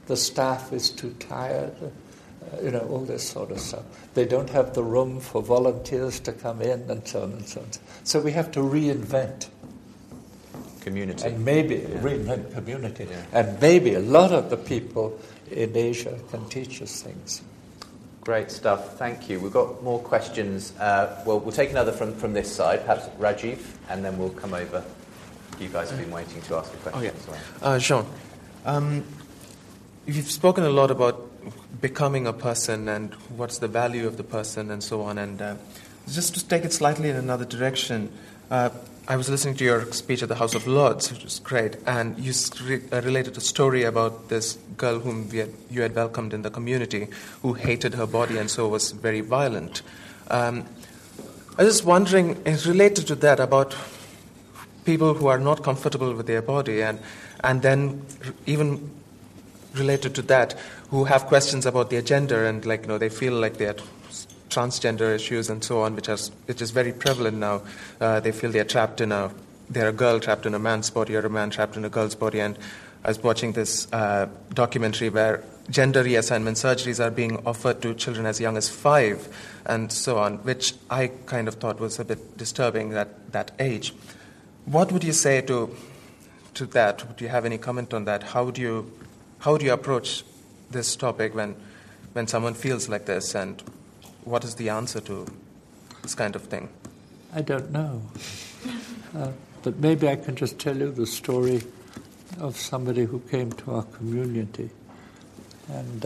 the staff is too tired, all this sort of stuff. They don't have the room for volunteers to come in, and so on and so on. So we have to reinvent community. And maybe reinvent community. Yeah. And maybe a lot of the people in Asia can teach us things. Great stuff. Thank you. We've got more questions. We'll take another from this side, perhaps Rajiv, and then we'll come over. You guys have been waiting to ask a question as well. Jean, you've spoken a lot about becoming a person and what's the value of the person and so on. And just to take it slightly in another direction, I was listening to your speech at the House of Lords, which was great, and you related a story about this girl whom you had welcomed in the community who hated her body and so was very violent. I was just wondering, related to that, about people who are not comfortable with their body and then even related to that, who have questions about their gender and they feel like they are transgender issues and so on, which is very prevalent now. They feel they're a girl trapped in a man's body or a man trapped in a girl's body. And I was watching this documentary where gender reassignment surgeries are being offered to children as young as 5 and so on, which I kind of thought was a bit disturbing at that age. What would you say to that? Would you have any comment on that? How do you approach this topic when someone feels like this, and what is the answer to this kind of thing? I don't know. But maybe I can just tell you the story of somebody who came to our community. And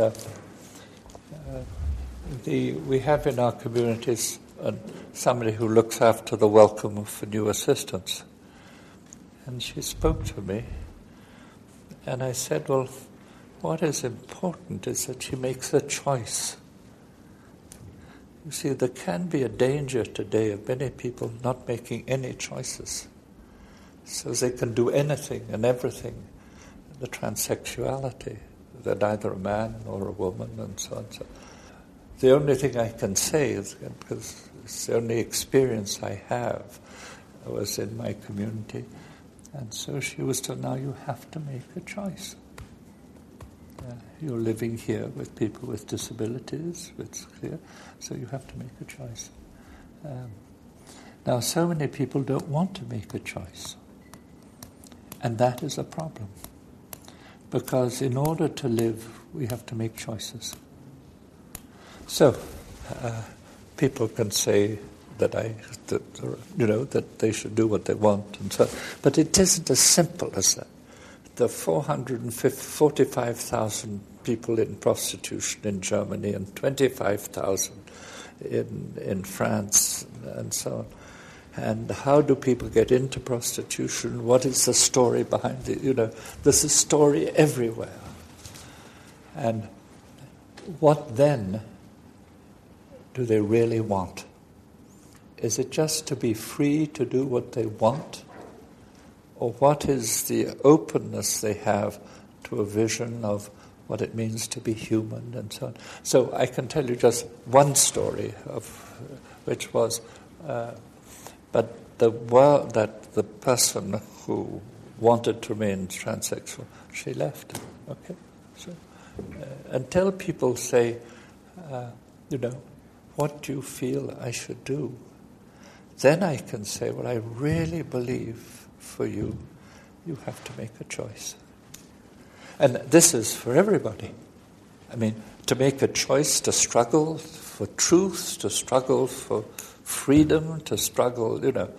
we have in our communities somebody who looks after the welcome of new assistants. And she spoke to me, and I said, well, what is important is that she makes a choice. You see, there can be a danger today of many people not making any choices. So they can do anything and everything. The transsexuality, they're neither a man nor a woman, and so on. So the only thing I can say is, because it's the only experience I have, was in my community. And so she was told, now you have to make a choice. You're living here with people with disabilities, it's clear, so you have to make a choice. Now, so many people don't want to make a choice. And that is a problem. Because in order to live, we have to make choices. So, people can say that they should do what they want, and so. But it isn't as simple as that. The 445,000 people in prostitution in Germany and 25,000 in France and so on. And how do people get into prostitution? What is the story behind it? There's a story everywhere. And what then do they really want? Is it just to be free to do what they want? Or what is the openness they have to a vision of what it means to be human and so on? So I can tell you just one story which was, but that the person who wanted to remain transsexual, she left. Okay, so until people say, what do you feel I should do? Then I can say, well, I really believe for you have to make a choice. And this is for everybody. I mean, to make a choice, to struggle for truth, to struggle for freedom, to struggle,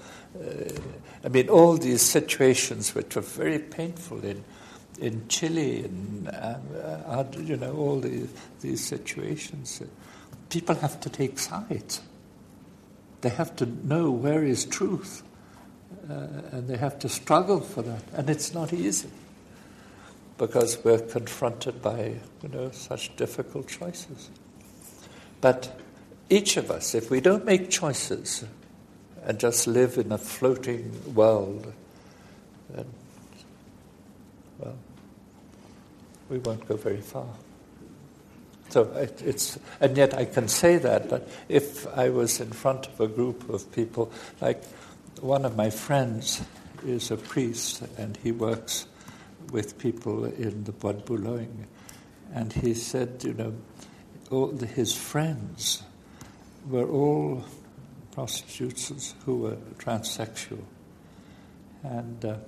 all these situations which are very painful in Chile, and all these situations. People have to take sides. They have to know where is truth. And they have to struggle for that. And it's not easy, because we're confronted by, such difficult choices. But each of us, if we don't make choices and just live in a floating world, then, we won't go very far. So and yet I can say that, but if I was in front of a group of people, like one of my friends is a priest, and he works with people in the Bois de Boulogne, And he said, all his friends were all prostitutes who were transsexual. And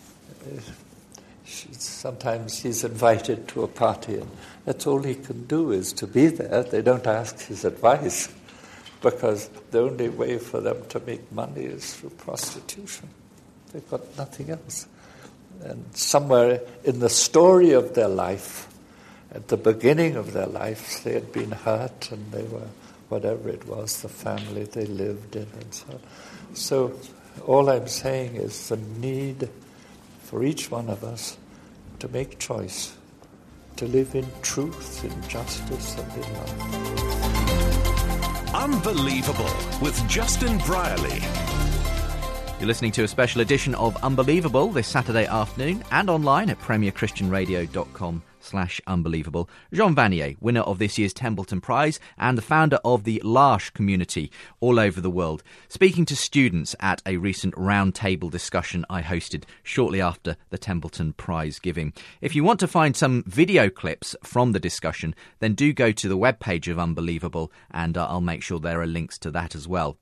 sometimes he's invited to a party, and that's all he can do is to be there. They don't ask his advice, because the only way for them to make money is through prostitution. They've got nothing else. And somewhere in the story of their life, at the beginning of their lives, they had been hurt, and they were, whatever it was, the family they lived in, and so on. So all I'm saying is the need for each one of us to make choice, to live in truth, in justice, and in love. Unbelievable with Justin Brierley. You're listening to a special edition of Unbelievable this Saturday afternoon and online at premierchristianradio.com/unbelievable. Jean Vanier, winner of this year's Templeton Prize and the founder of the L'Arche community all over the world, speaking to students at a recent roundtable discussion I hosted shortly after the Templeton Prize giving. If you want to find some video clips from the discussion, then do go to the webpage of Unbelievable, and I'll make sure there are links to that as well.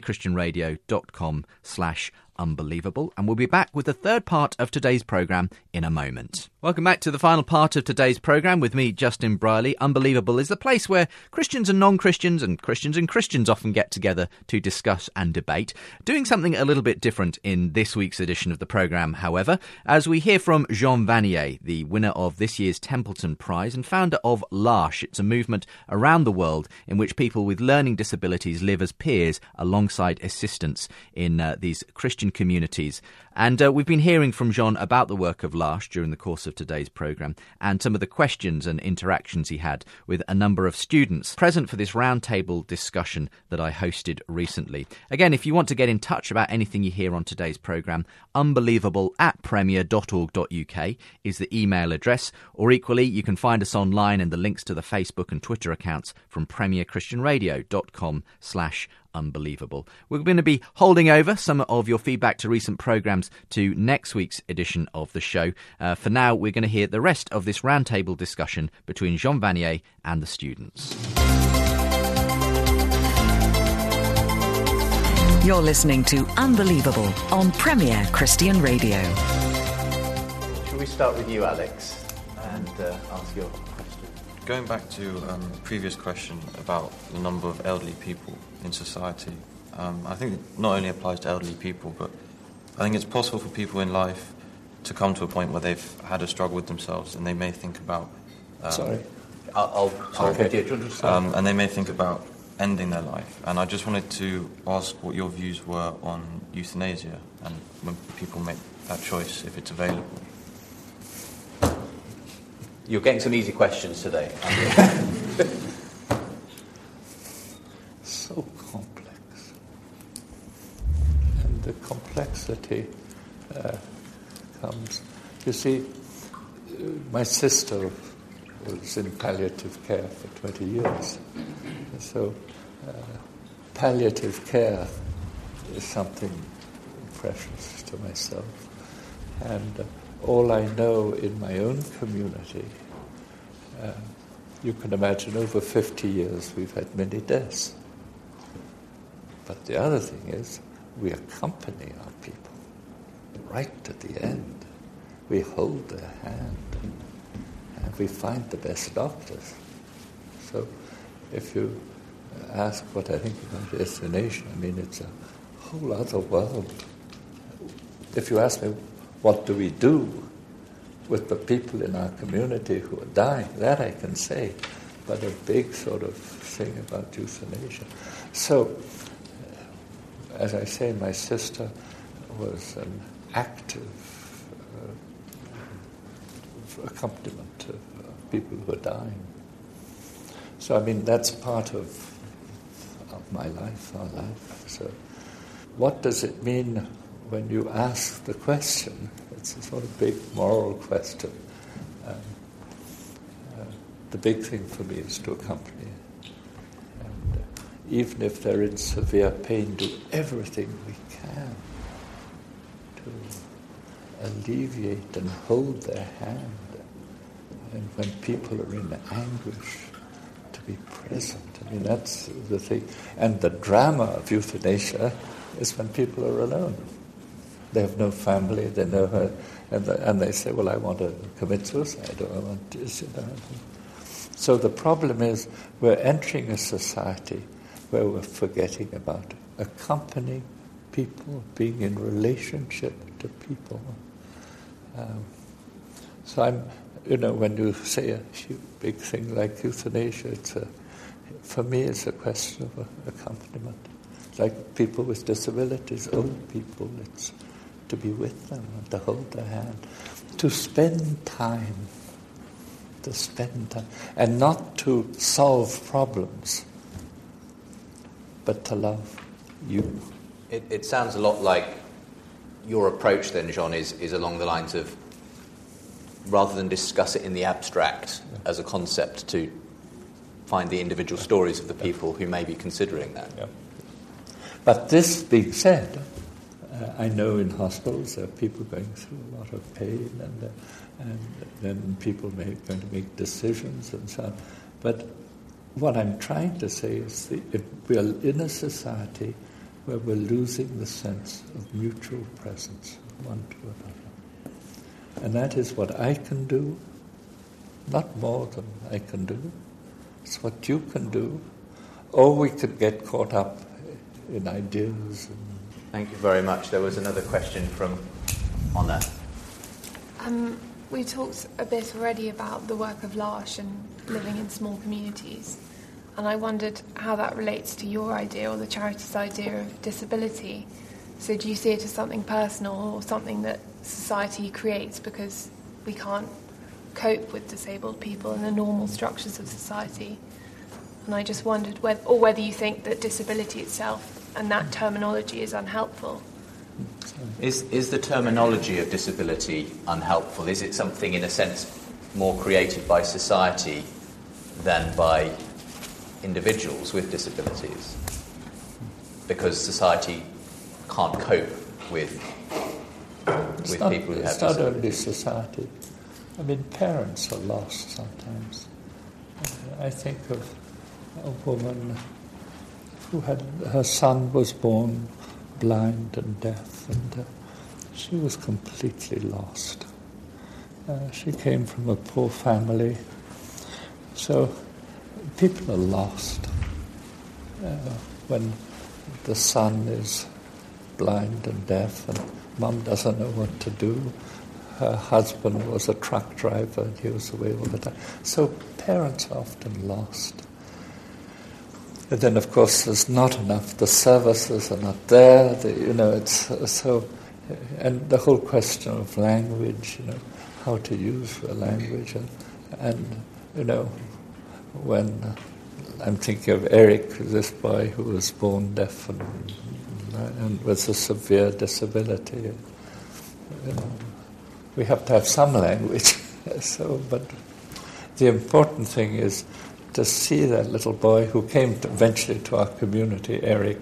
premierchristianradio.com/unbelievable, and we'll be back with the third part of today's programme in a moment. Welcome back to the final part of today's programme with me, Justin Brierley. Unbelievable is the place where Christians and non-Christians and Christians often get together to discuss and debate. Doing something a little bit different in this week's edition of the programme, however, as we hear from Jean Vanier, the winner of this year's Templeton Prize and founder of L'Arche. It's a movement around the world in which people with learning disabilities live as peers alongside assistants in these Christian communities. And we've been hearing from Jean about the work of L'Arche during the course of today's programme and some of the questions and interactions he had with a number of students present for this roundtable discussion that I hosted recently. Again, if you want to get in touch about anything you hear on today's programme, unbelievable@premier.org.uk is the email address, or equally you can find us online and the links to the Facebook and Twitter accounts from premierchristianradio.com/unbelievable. We're going to be holding over some of your feedback to recent programmes to next week's edition of the show. For now, we're going to hear the rest of this roundtable discussion between Jean Vanier and the students. You're listening to Unbelievable on Premier Christian Radio. Shall we start with you, Alex, and ask your question? Going back to the previous question about the number of elderly people in society, I think it not only applies to elderly people, but I think it's possible for people in life to come to a point where they've had a struggle with themselves and they may think about... and they may think about ending their life. And I just wanted to ask what your views were on euthanasia and when people make that choice, if it's available. You're getting some easy questions today. So complex. And the complexity comes... You see, my sister was in palliative care for 20 years. So palliative care is something precious to myself. And all I know in my own community, you can imagine over 50 years we've had many deaths. But the other thing is we accompany our people right to the end. We hold their hand and we find the best doctors. So if you ask what I think about euthanasia, I mean, it's a whole other world. If you ask me, what do we do with the people in our community who are dying? That I can say, but a big sort of thing about euthanasia. So, as I say, my sister was an active accompaniment of people who are dying. So, I mean, that's part of my life, our life. So, what does it mean when you ask the question? It's a sort of big moral question. The big thing for me is to accompany. And even if they're in severe pain, do everything we can to alleviate and hold their hand. And when people are in anguish, to be present. I mean, that's the thing. And the drama of euthanasia is when people are alone. They have no family, they know her, and they say, well, I want to commit suicide, or I want to, So the problem is we're entering a society where we're forgetting about accompanying people, being in relationship to people. So I'm, when you say a big thing like euthanasia, for me it's a question of accompaniment. Like people with disabilities, old people, it's to be with them and to hold their hand, to spend time, and not to solve problems, but to love you. It sounds a lot like your approach then, Jean, is along the lines of, rather than discuss it in the abstract as a concept, to find the individual stories of the people who may be considering that. Yeah. But this being said, I know in hospitals there are people going through a lot of pain, and then people going to make decisions and so on. But what I'm trying to say is we are in a society where we're losing the sense of mutual presence one to another. And that is what I can do, not more than I can do. It's what you can do. Or we could get caught up in ideas. Thank you very much. There was another question on that. We talked a bit already about the work of L'Arche and living in small communities. And I wondered how that relates to your idea or the charity's idea of disability. So do you see it as something personal or something that society creates because we can't cope with disabled people in the normal structures of society? And I just wondered whether you think that disability itself and that terminology is unhelpful. Is the terminology of disability unhelpful? Is it something, in a sense, more created by society than by individuals with disabilities? Because society can't cope with people who have disabilities. It's not only society. I mean, parents are lost sometimes. I think of a woman who her son was born blind and deaf, and she was completely lost. She came from a poor family, so people are lost when the son is blind and deaf and mum doesn't know what to do. Her husband was a truck driver and he was away all the time. So parents are often lost. And then, of course, there's not enough. The services are not there. It's so. And the whole question of language, how to use the language, and when I'm thinking of Eric, this boy who was born deaf and with a severe disability, we have to have some language. But the important thing is to see that little boy who came eventually to our community, Eric,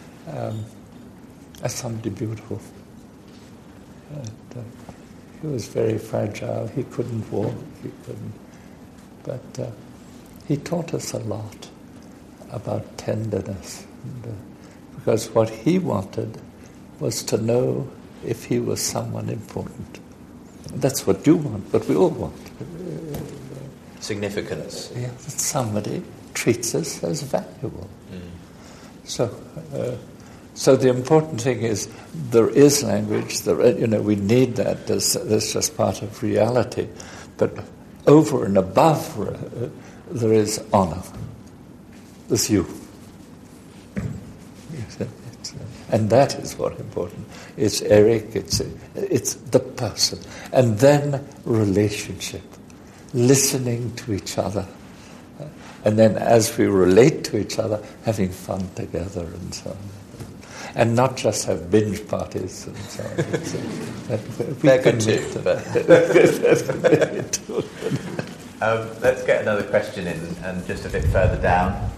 as somebody beautiful. He was very fragile. He couldn't walk. But he taught us a lot about tenderness. Because what he wanted was to know if he was someone important. That's what you want, but we all want. Significance. Yeah, that somebody treats us as valuable. So the important thing is there is language. We need that. That's just part of reality. But over and above, there is honor. There's you. And that is what's important. It's Eric. It's the person, and then relationship. Listening to each other, and then as we relate to each other, having fun together and so on. And not just have binge parties and so on. They're good too. Let's get another question in, and just a bit further down.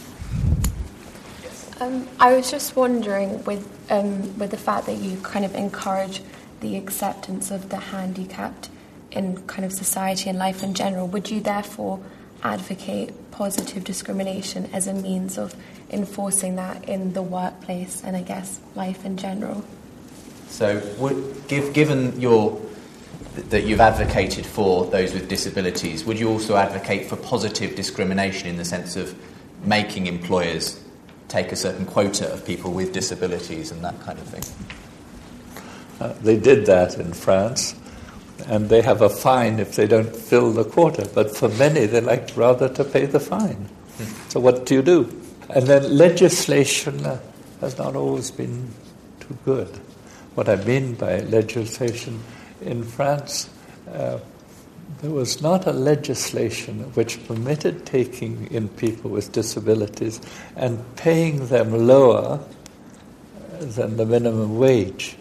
I was just wondering, with the fact that you kind of encourage the acceptance of the handicapped in kind of society and life in general, would you therefore advocate positive discrimination as a means of enforcing that in the workplace and I guess life in general? So, given that you've advocated for those with disabilities, would you also advocate for positive discrimination in the sense of making employers take a certain quota of people with disabilities and that kind of thing? They did that in France, and they have a fine if they don't fill the quota. But for many, they like rather to pay the fine. So what do you do? And then legislation has not always been too good. What I mean by legislation, in France, there was not a legislation which permitted taking in people with disabilities and paying them lower than the minimum wage,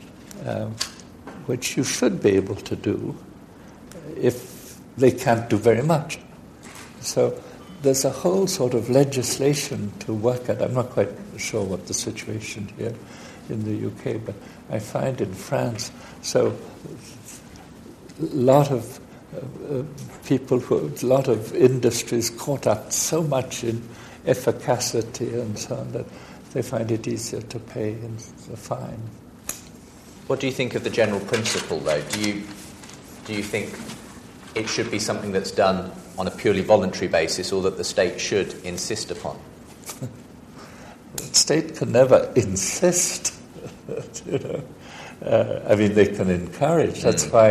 which you should be able to do if they can't do very much. So there's a whole sort of legislation to work at. I'm not quite sure what the situation here in the UK, but I find in France, so a lot of people, a lot of industries caught up so much in efficacy and so on that they find it easier to pay the fine. What do you think of the general principle, though? Do you think it should be something that's done on a purely voluntary basis, or that the state should insist upon? The state can never insist. You know, I mean, they can encourage. That's why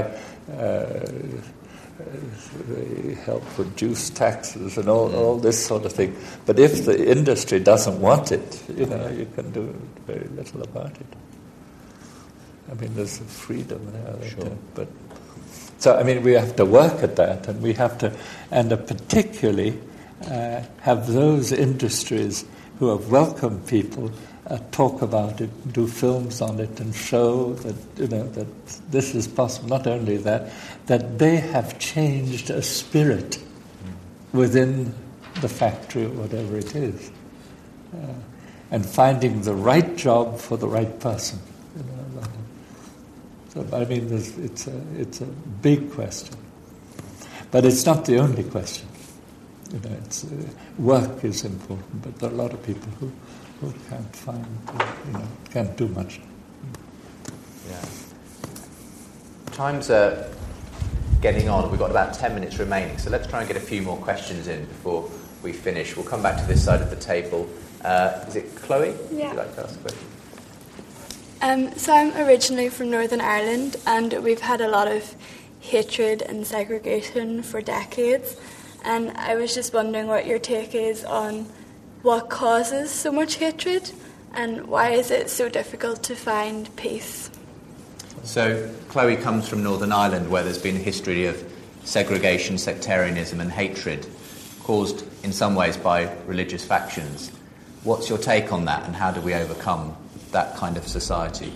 they help reduce taxes and all this sort of thing. But if the industry doesn't want it, you know, you can do very little about it. I mean, there's a freedom there. Sure. But so, I mean, we have to work at that, and we have to, and particularly have those industries who have welcomed people talk about it, do films on it, and show that, you know, that this is possible. Not only that they have changed a spirit within the factory or whatever it is, and finding the right job for the right person. You know, so I mean, it's a big question, but it's not the only question. You know, work is important, but there are a lot of people who can't find, can't do much. Yeah. Time's getting on. We've got about 10 minutes remaining, so let's try and get a few more questions in before we finish. We'll come back to this side of the table. Is it Chloe? Yeah. Would you like to ask a question? So I'm originally from Northern Ireland, and we've had a lot of hatred and segregation for decades. And I was just wondering what your take is on what causes so much hatred, and why is it so difficult to find peace? So Chloe comes from Northern Ireland, where there's been a history of segregation, sectarianism and hatred caused in some ways by religious factions. What's your take on that, and how do we overcome that kind of society?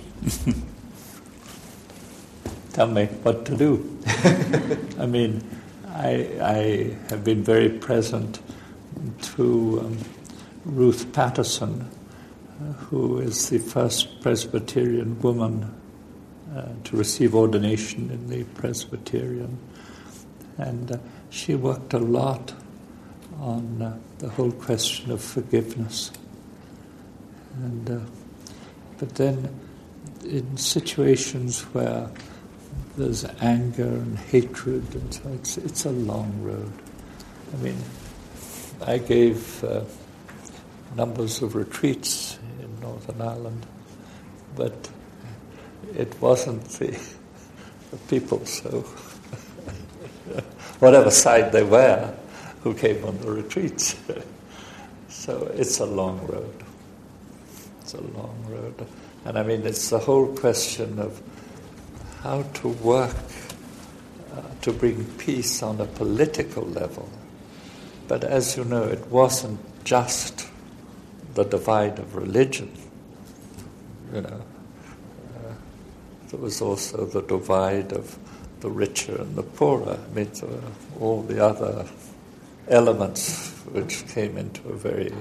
Tell me what to do. I mean, I have been very present to Ruth Patterson, who is the first Presbyterian woman to receive ordination in the Presbyterian. And she worked a lot on the whole question of forgiveness. And but then in situations where there's anger and hatred, and so it's a long road. I mean, I gave numbers of retreats in Northern Ireland, but it wasn't the people, so whatever side they were, who came on the retreats. So it's a long road. It's a long road. And I mean, it's the whole question of how to work to bring peace on a political level. But as you know, it wasn't just the divide of religion. You know, there was also the divide of the richer and the poorer. I mean, all the other elements which came into a very...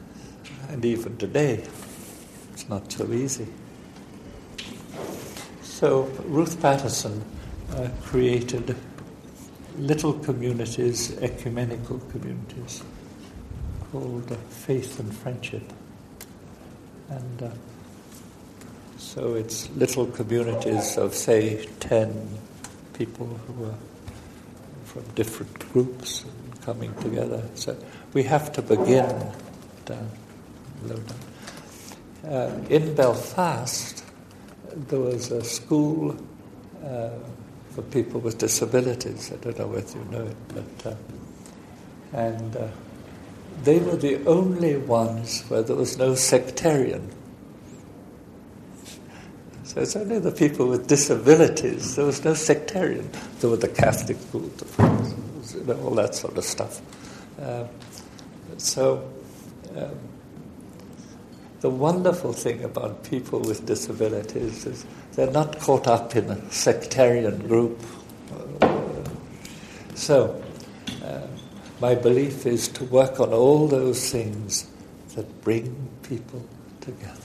and even today, it's not so easy. So Ruth Patterson created little communities, ecumenical communities, called Faith and Friendship. And so it's little communities of, say, 10 people who are from different groups and coming together. So we have to begin down low down. In Belfast, there was a school for people with disabilities. I don't know whether you know it, but they were the only ones where there was no sectarian. So it's only the people with disabilities. There was no sectarian. There were the Catholic schools, of course, all that sort of stuff. The wonderful thing about people with disabilities is they're not caught up in a sectarian group. My belief is to work on all those things that bring people together.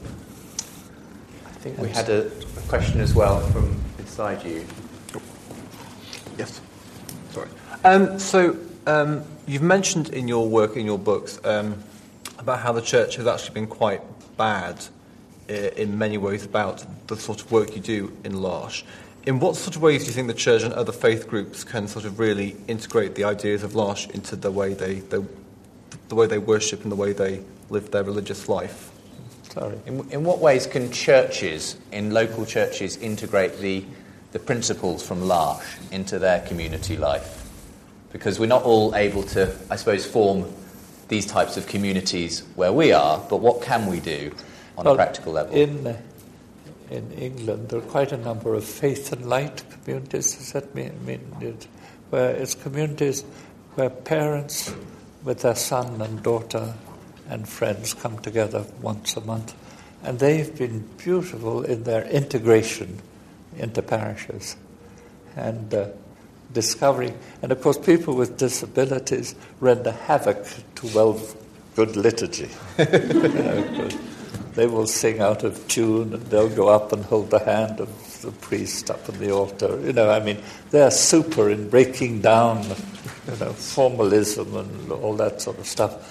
I think we had a question as well from beside you. Yes. Sorry. You've mentioned in your work, in your books, about how the church has actually been quite bad in many ways about the sort of work you do in L'Arche. In what sort of ways do you think the church and other faith groups can sort of really integrate the ideas of L'Arche into the way they worship and the way they live their religious life? Sorry. In what ways can churches, in local churches, integrate the principles from L'Arche into their community life? Because we're not all able to, I suppose, form these types of communities where we are, but what can we do on a practical level? In England, there are quite a number of faith and light communities. Does that mean where it's communities where parents with their son and daughter and friends come together once a month, and they've been beautiful in their integration into parishes and discovering. And of course, people with disabilities render havoc to good liturgy. They will sing out of tune, and they'll go up and hold the hand of the priest up on the altar. They're super in breaking down, formalism and all that sort of stuff.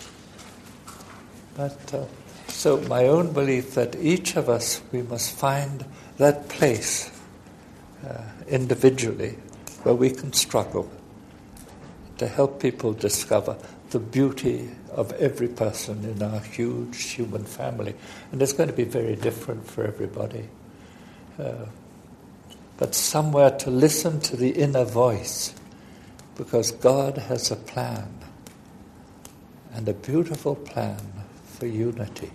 But so my own belief that each of us, we must find that place individually where we can struggle to help people discover the beauty of every person in our huge human family. And it's going to be very different for everybody. But somewhere to listen to the inner voice, because God has a plan, and a beautiful plan for unity.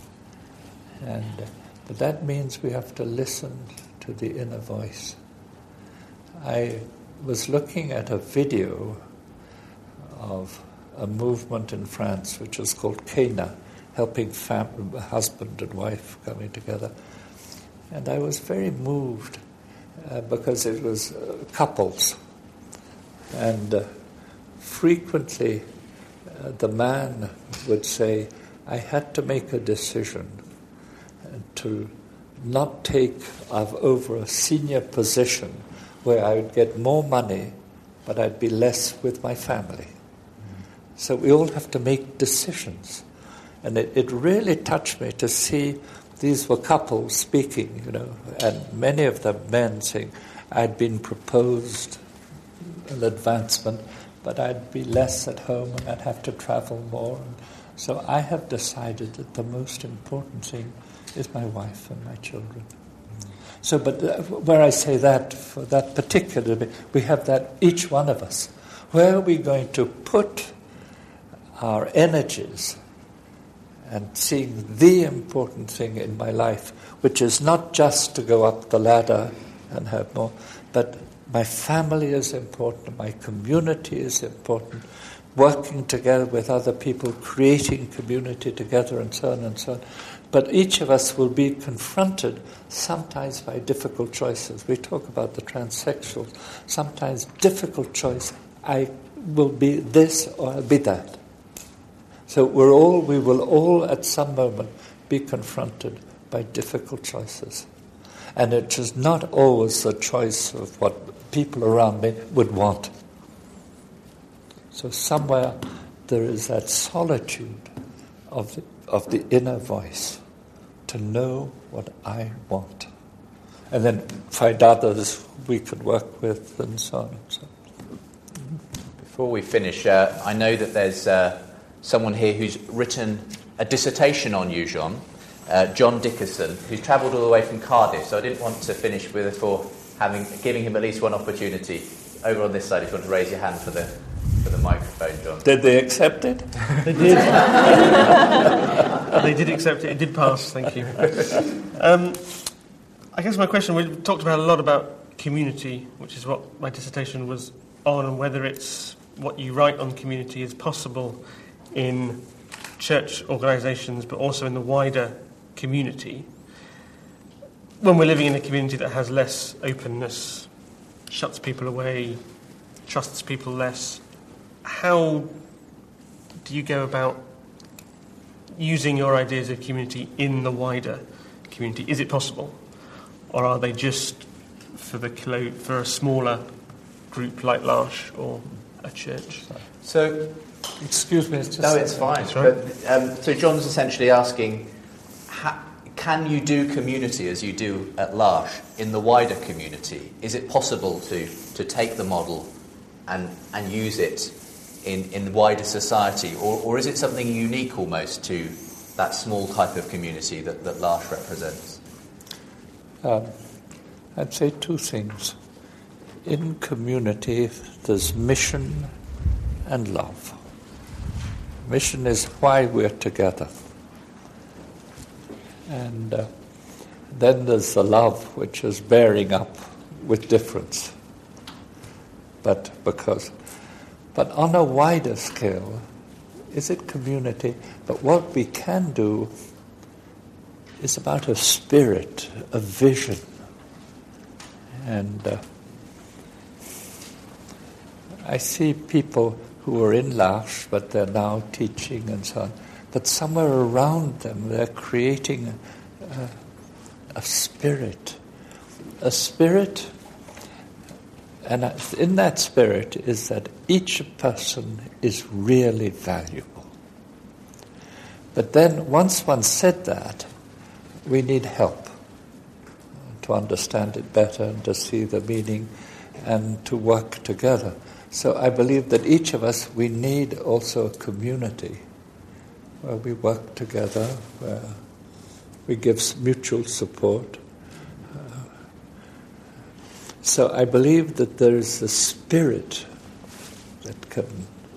But that means we have to listen to the inner voice. I was looking at a video of a movement in France which is called Cana, helping husband and wife coming together. And I was very moved because it was couples. And frequently the man would say, I had to make a decision to not take over a senior position where I would get more money, but I'd be less with my family. So we all have to make decisions. And it really touched me to see these were couples speaking, and many of them men saying, I'd been proposed an advancement, but I'd be less at home and I'd have to travel more. So I have decided that the most important thing is my wife and my children. So, but where I say that, for that particular bit, we have that, each one of us. Where are we going to put our energies and seeing the important thing in my life, which is not just to go up the ladder and have more, but my family is important, my community is important, working together with other people, creating community together, and so on and so on. But each of us will be confronted sometimes by difficult choices. We talk about the transsexuals. Sometimes difficult choice. I will be this or I'll be that. So we will all at some moment be confronted by difficult choices. And it is not always the choice of what people around me would want. So somewhere there is that solitude of the inner voice to know what I want. And then find others we could work with and so on and so on. Before we finish, I know that there's someone here who's written a dissertation on you, John. John Dickerson, who's travelled all the way from Cardiff, so I didn't want to finish before giving him at least one opportunity. Over on this side, if you want to raise your hand for the microphone, John. Did they accept it? They did. They did accept it. It did pass, thank you. I guess my question, we talked about a lot about community, which is what my dissertation was on, and whether it's what you write on community is possible in church organisations, but also in the wider community. When we're living in a community that has less openness, shuts people away, trusts people less, how do you go about using your ideas of community in the wider community? Is it possible? Or are they just for a smaller group like L'Arche or a church? So, excuse me. No, it's fine. But, so John's essentially asking, can you do community as you do at L'Arche in the wider community? Is it possible to take the model and use it in wider society? Or is it something unique almost to that small type of community that L'Arche represents? I'd say two things. In community, there's mission and love. Mission is why we're together. And then there's the love, which is bearing up with difference. But on a wider scale, is it community? But what we can do is about a spirit, a vision. And I see people who are in L'Arche, but they're now teaching and so on. But somewhere around them, they're creating a spirit. A spirit, and in that spirit is that each person is really valuable. But then, once one said that, we need help to understand it better and to see the meaning and to work together. So I believe that each of us, we need also a community where we work together, where we give mutual support. So I believe that there is a spirit that can...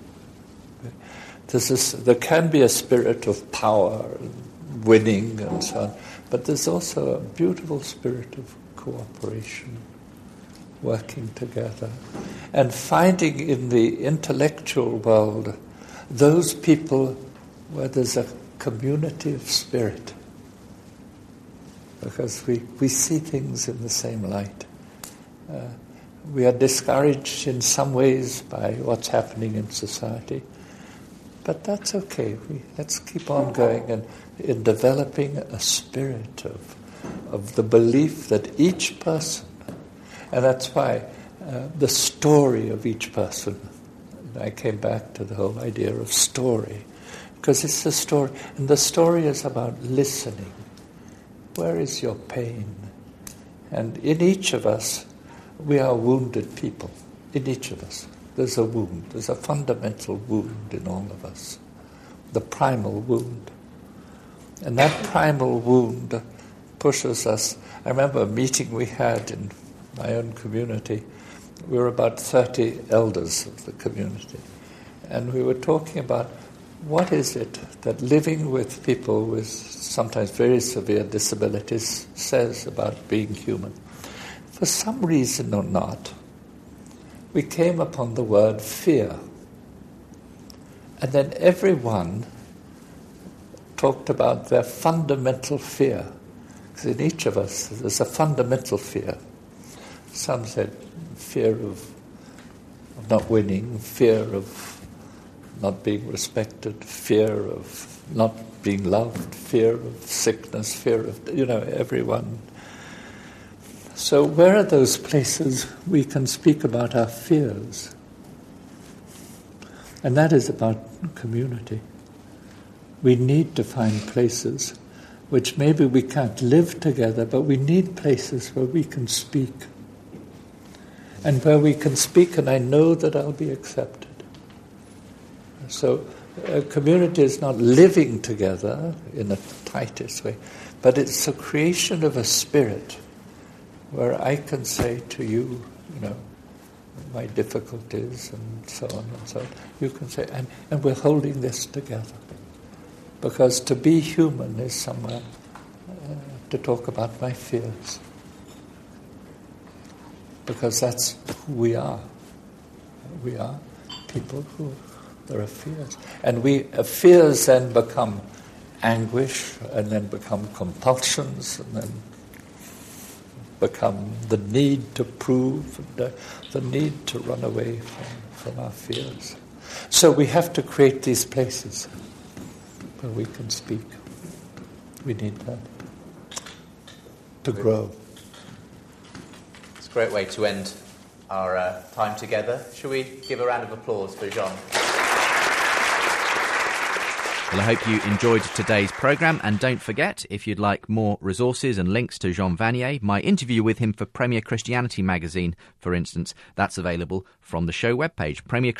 There can be a spirit of power and winning and so on, but there's also a beautiful spirit of cooperation, working together, and finding in the intellectual world those people where there's a community of spirit, because we see things in the same light. We are discouraged in some ways by what's happening in society, but that's okay. Let's keep on going and in developing a spirit of the belief that each person, and that's why the story of each person, I came back to the whole idea of story, because it's a story, and the story is about listening. Where is your pain? And in each of us, we are wounded people. In each of us, there's a wound. There's a fundamental wound in all of us, the primal wound. And that primal wound pushes us. I remember a meeting we had in my own community. We were about 30 elders of the community. And we were talking about what is it that living with people with sometimes very severe disabilities says about being human. For some reason or not, we came upon the word fear. And then everyone talked about their fundamental fear. Because in each of us, there's a fundamental fear. Some said fear of not winning, fear of not being respected, fear of not being loved, fear of sickness, fear of, everyone. So where are those places we can speak about our fears? And that is about community. We need to find places which maybe we can't live together, but we need places where we can speak. And where we can speak and I know that I'll be accepted. So a community is not living together in the tightest way, but it's the creation of a spirit where I can say to you, my difficulties and so on and so on. You can say, and we're holding this together. Because to be human is somewhere to talk about my fears. Because that's who we are. We are people who, there are fears. And fears then become anguish, and then become compulsions, and then become the need to prove, the need to run away from our fears. So we have to create these places where we can speak. We need that to grow. It's a great way to end our time together. Shall we give a round of applause for Jean? Well, I hope you enjoyed today's programme, and don't forget, if you'd like more resources and links to Jean Vanier, my interview with him for Premier Christianity magazine, for instance, that's available from the show webpage,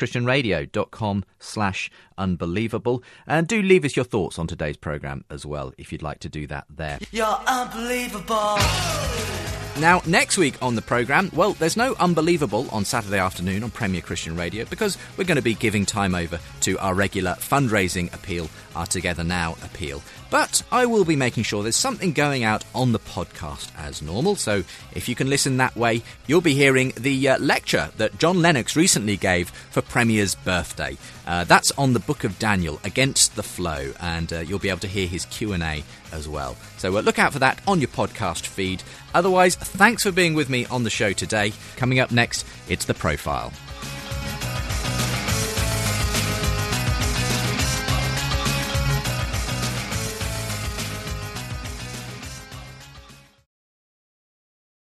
premierchristianradio.com/unbelievable. And do leave us your thoughts on today's programme as well, if you'd like to do that there. You're unbelievable. Now, next week on the programme, well, there's no Unbelievable on Saturday afternoon on Premier Christian Radio because we're going to be giving time over to our regular fundraising appeal, our Together Now appeal. But I will be making sure there's something going out on the podcast as normal, so if you can listen that way, you'll be hearing the lecture that John Lennox recently gave for Premier's birthday. That's on the Book of Daniel, Against the Flow, and you'll be able to hear his Q&A as well. So look out for that on your podcast feed. Otherwise, thanks for being with me on the show today. Coming up next, it's The Profile.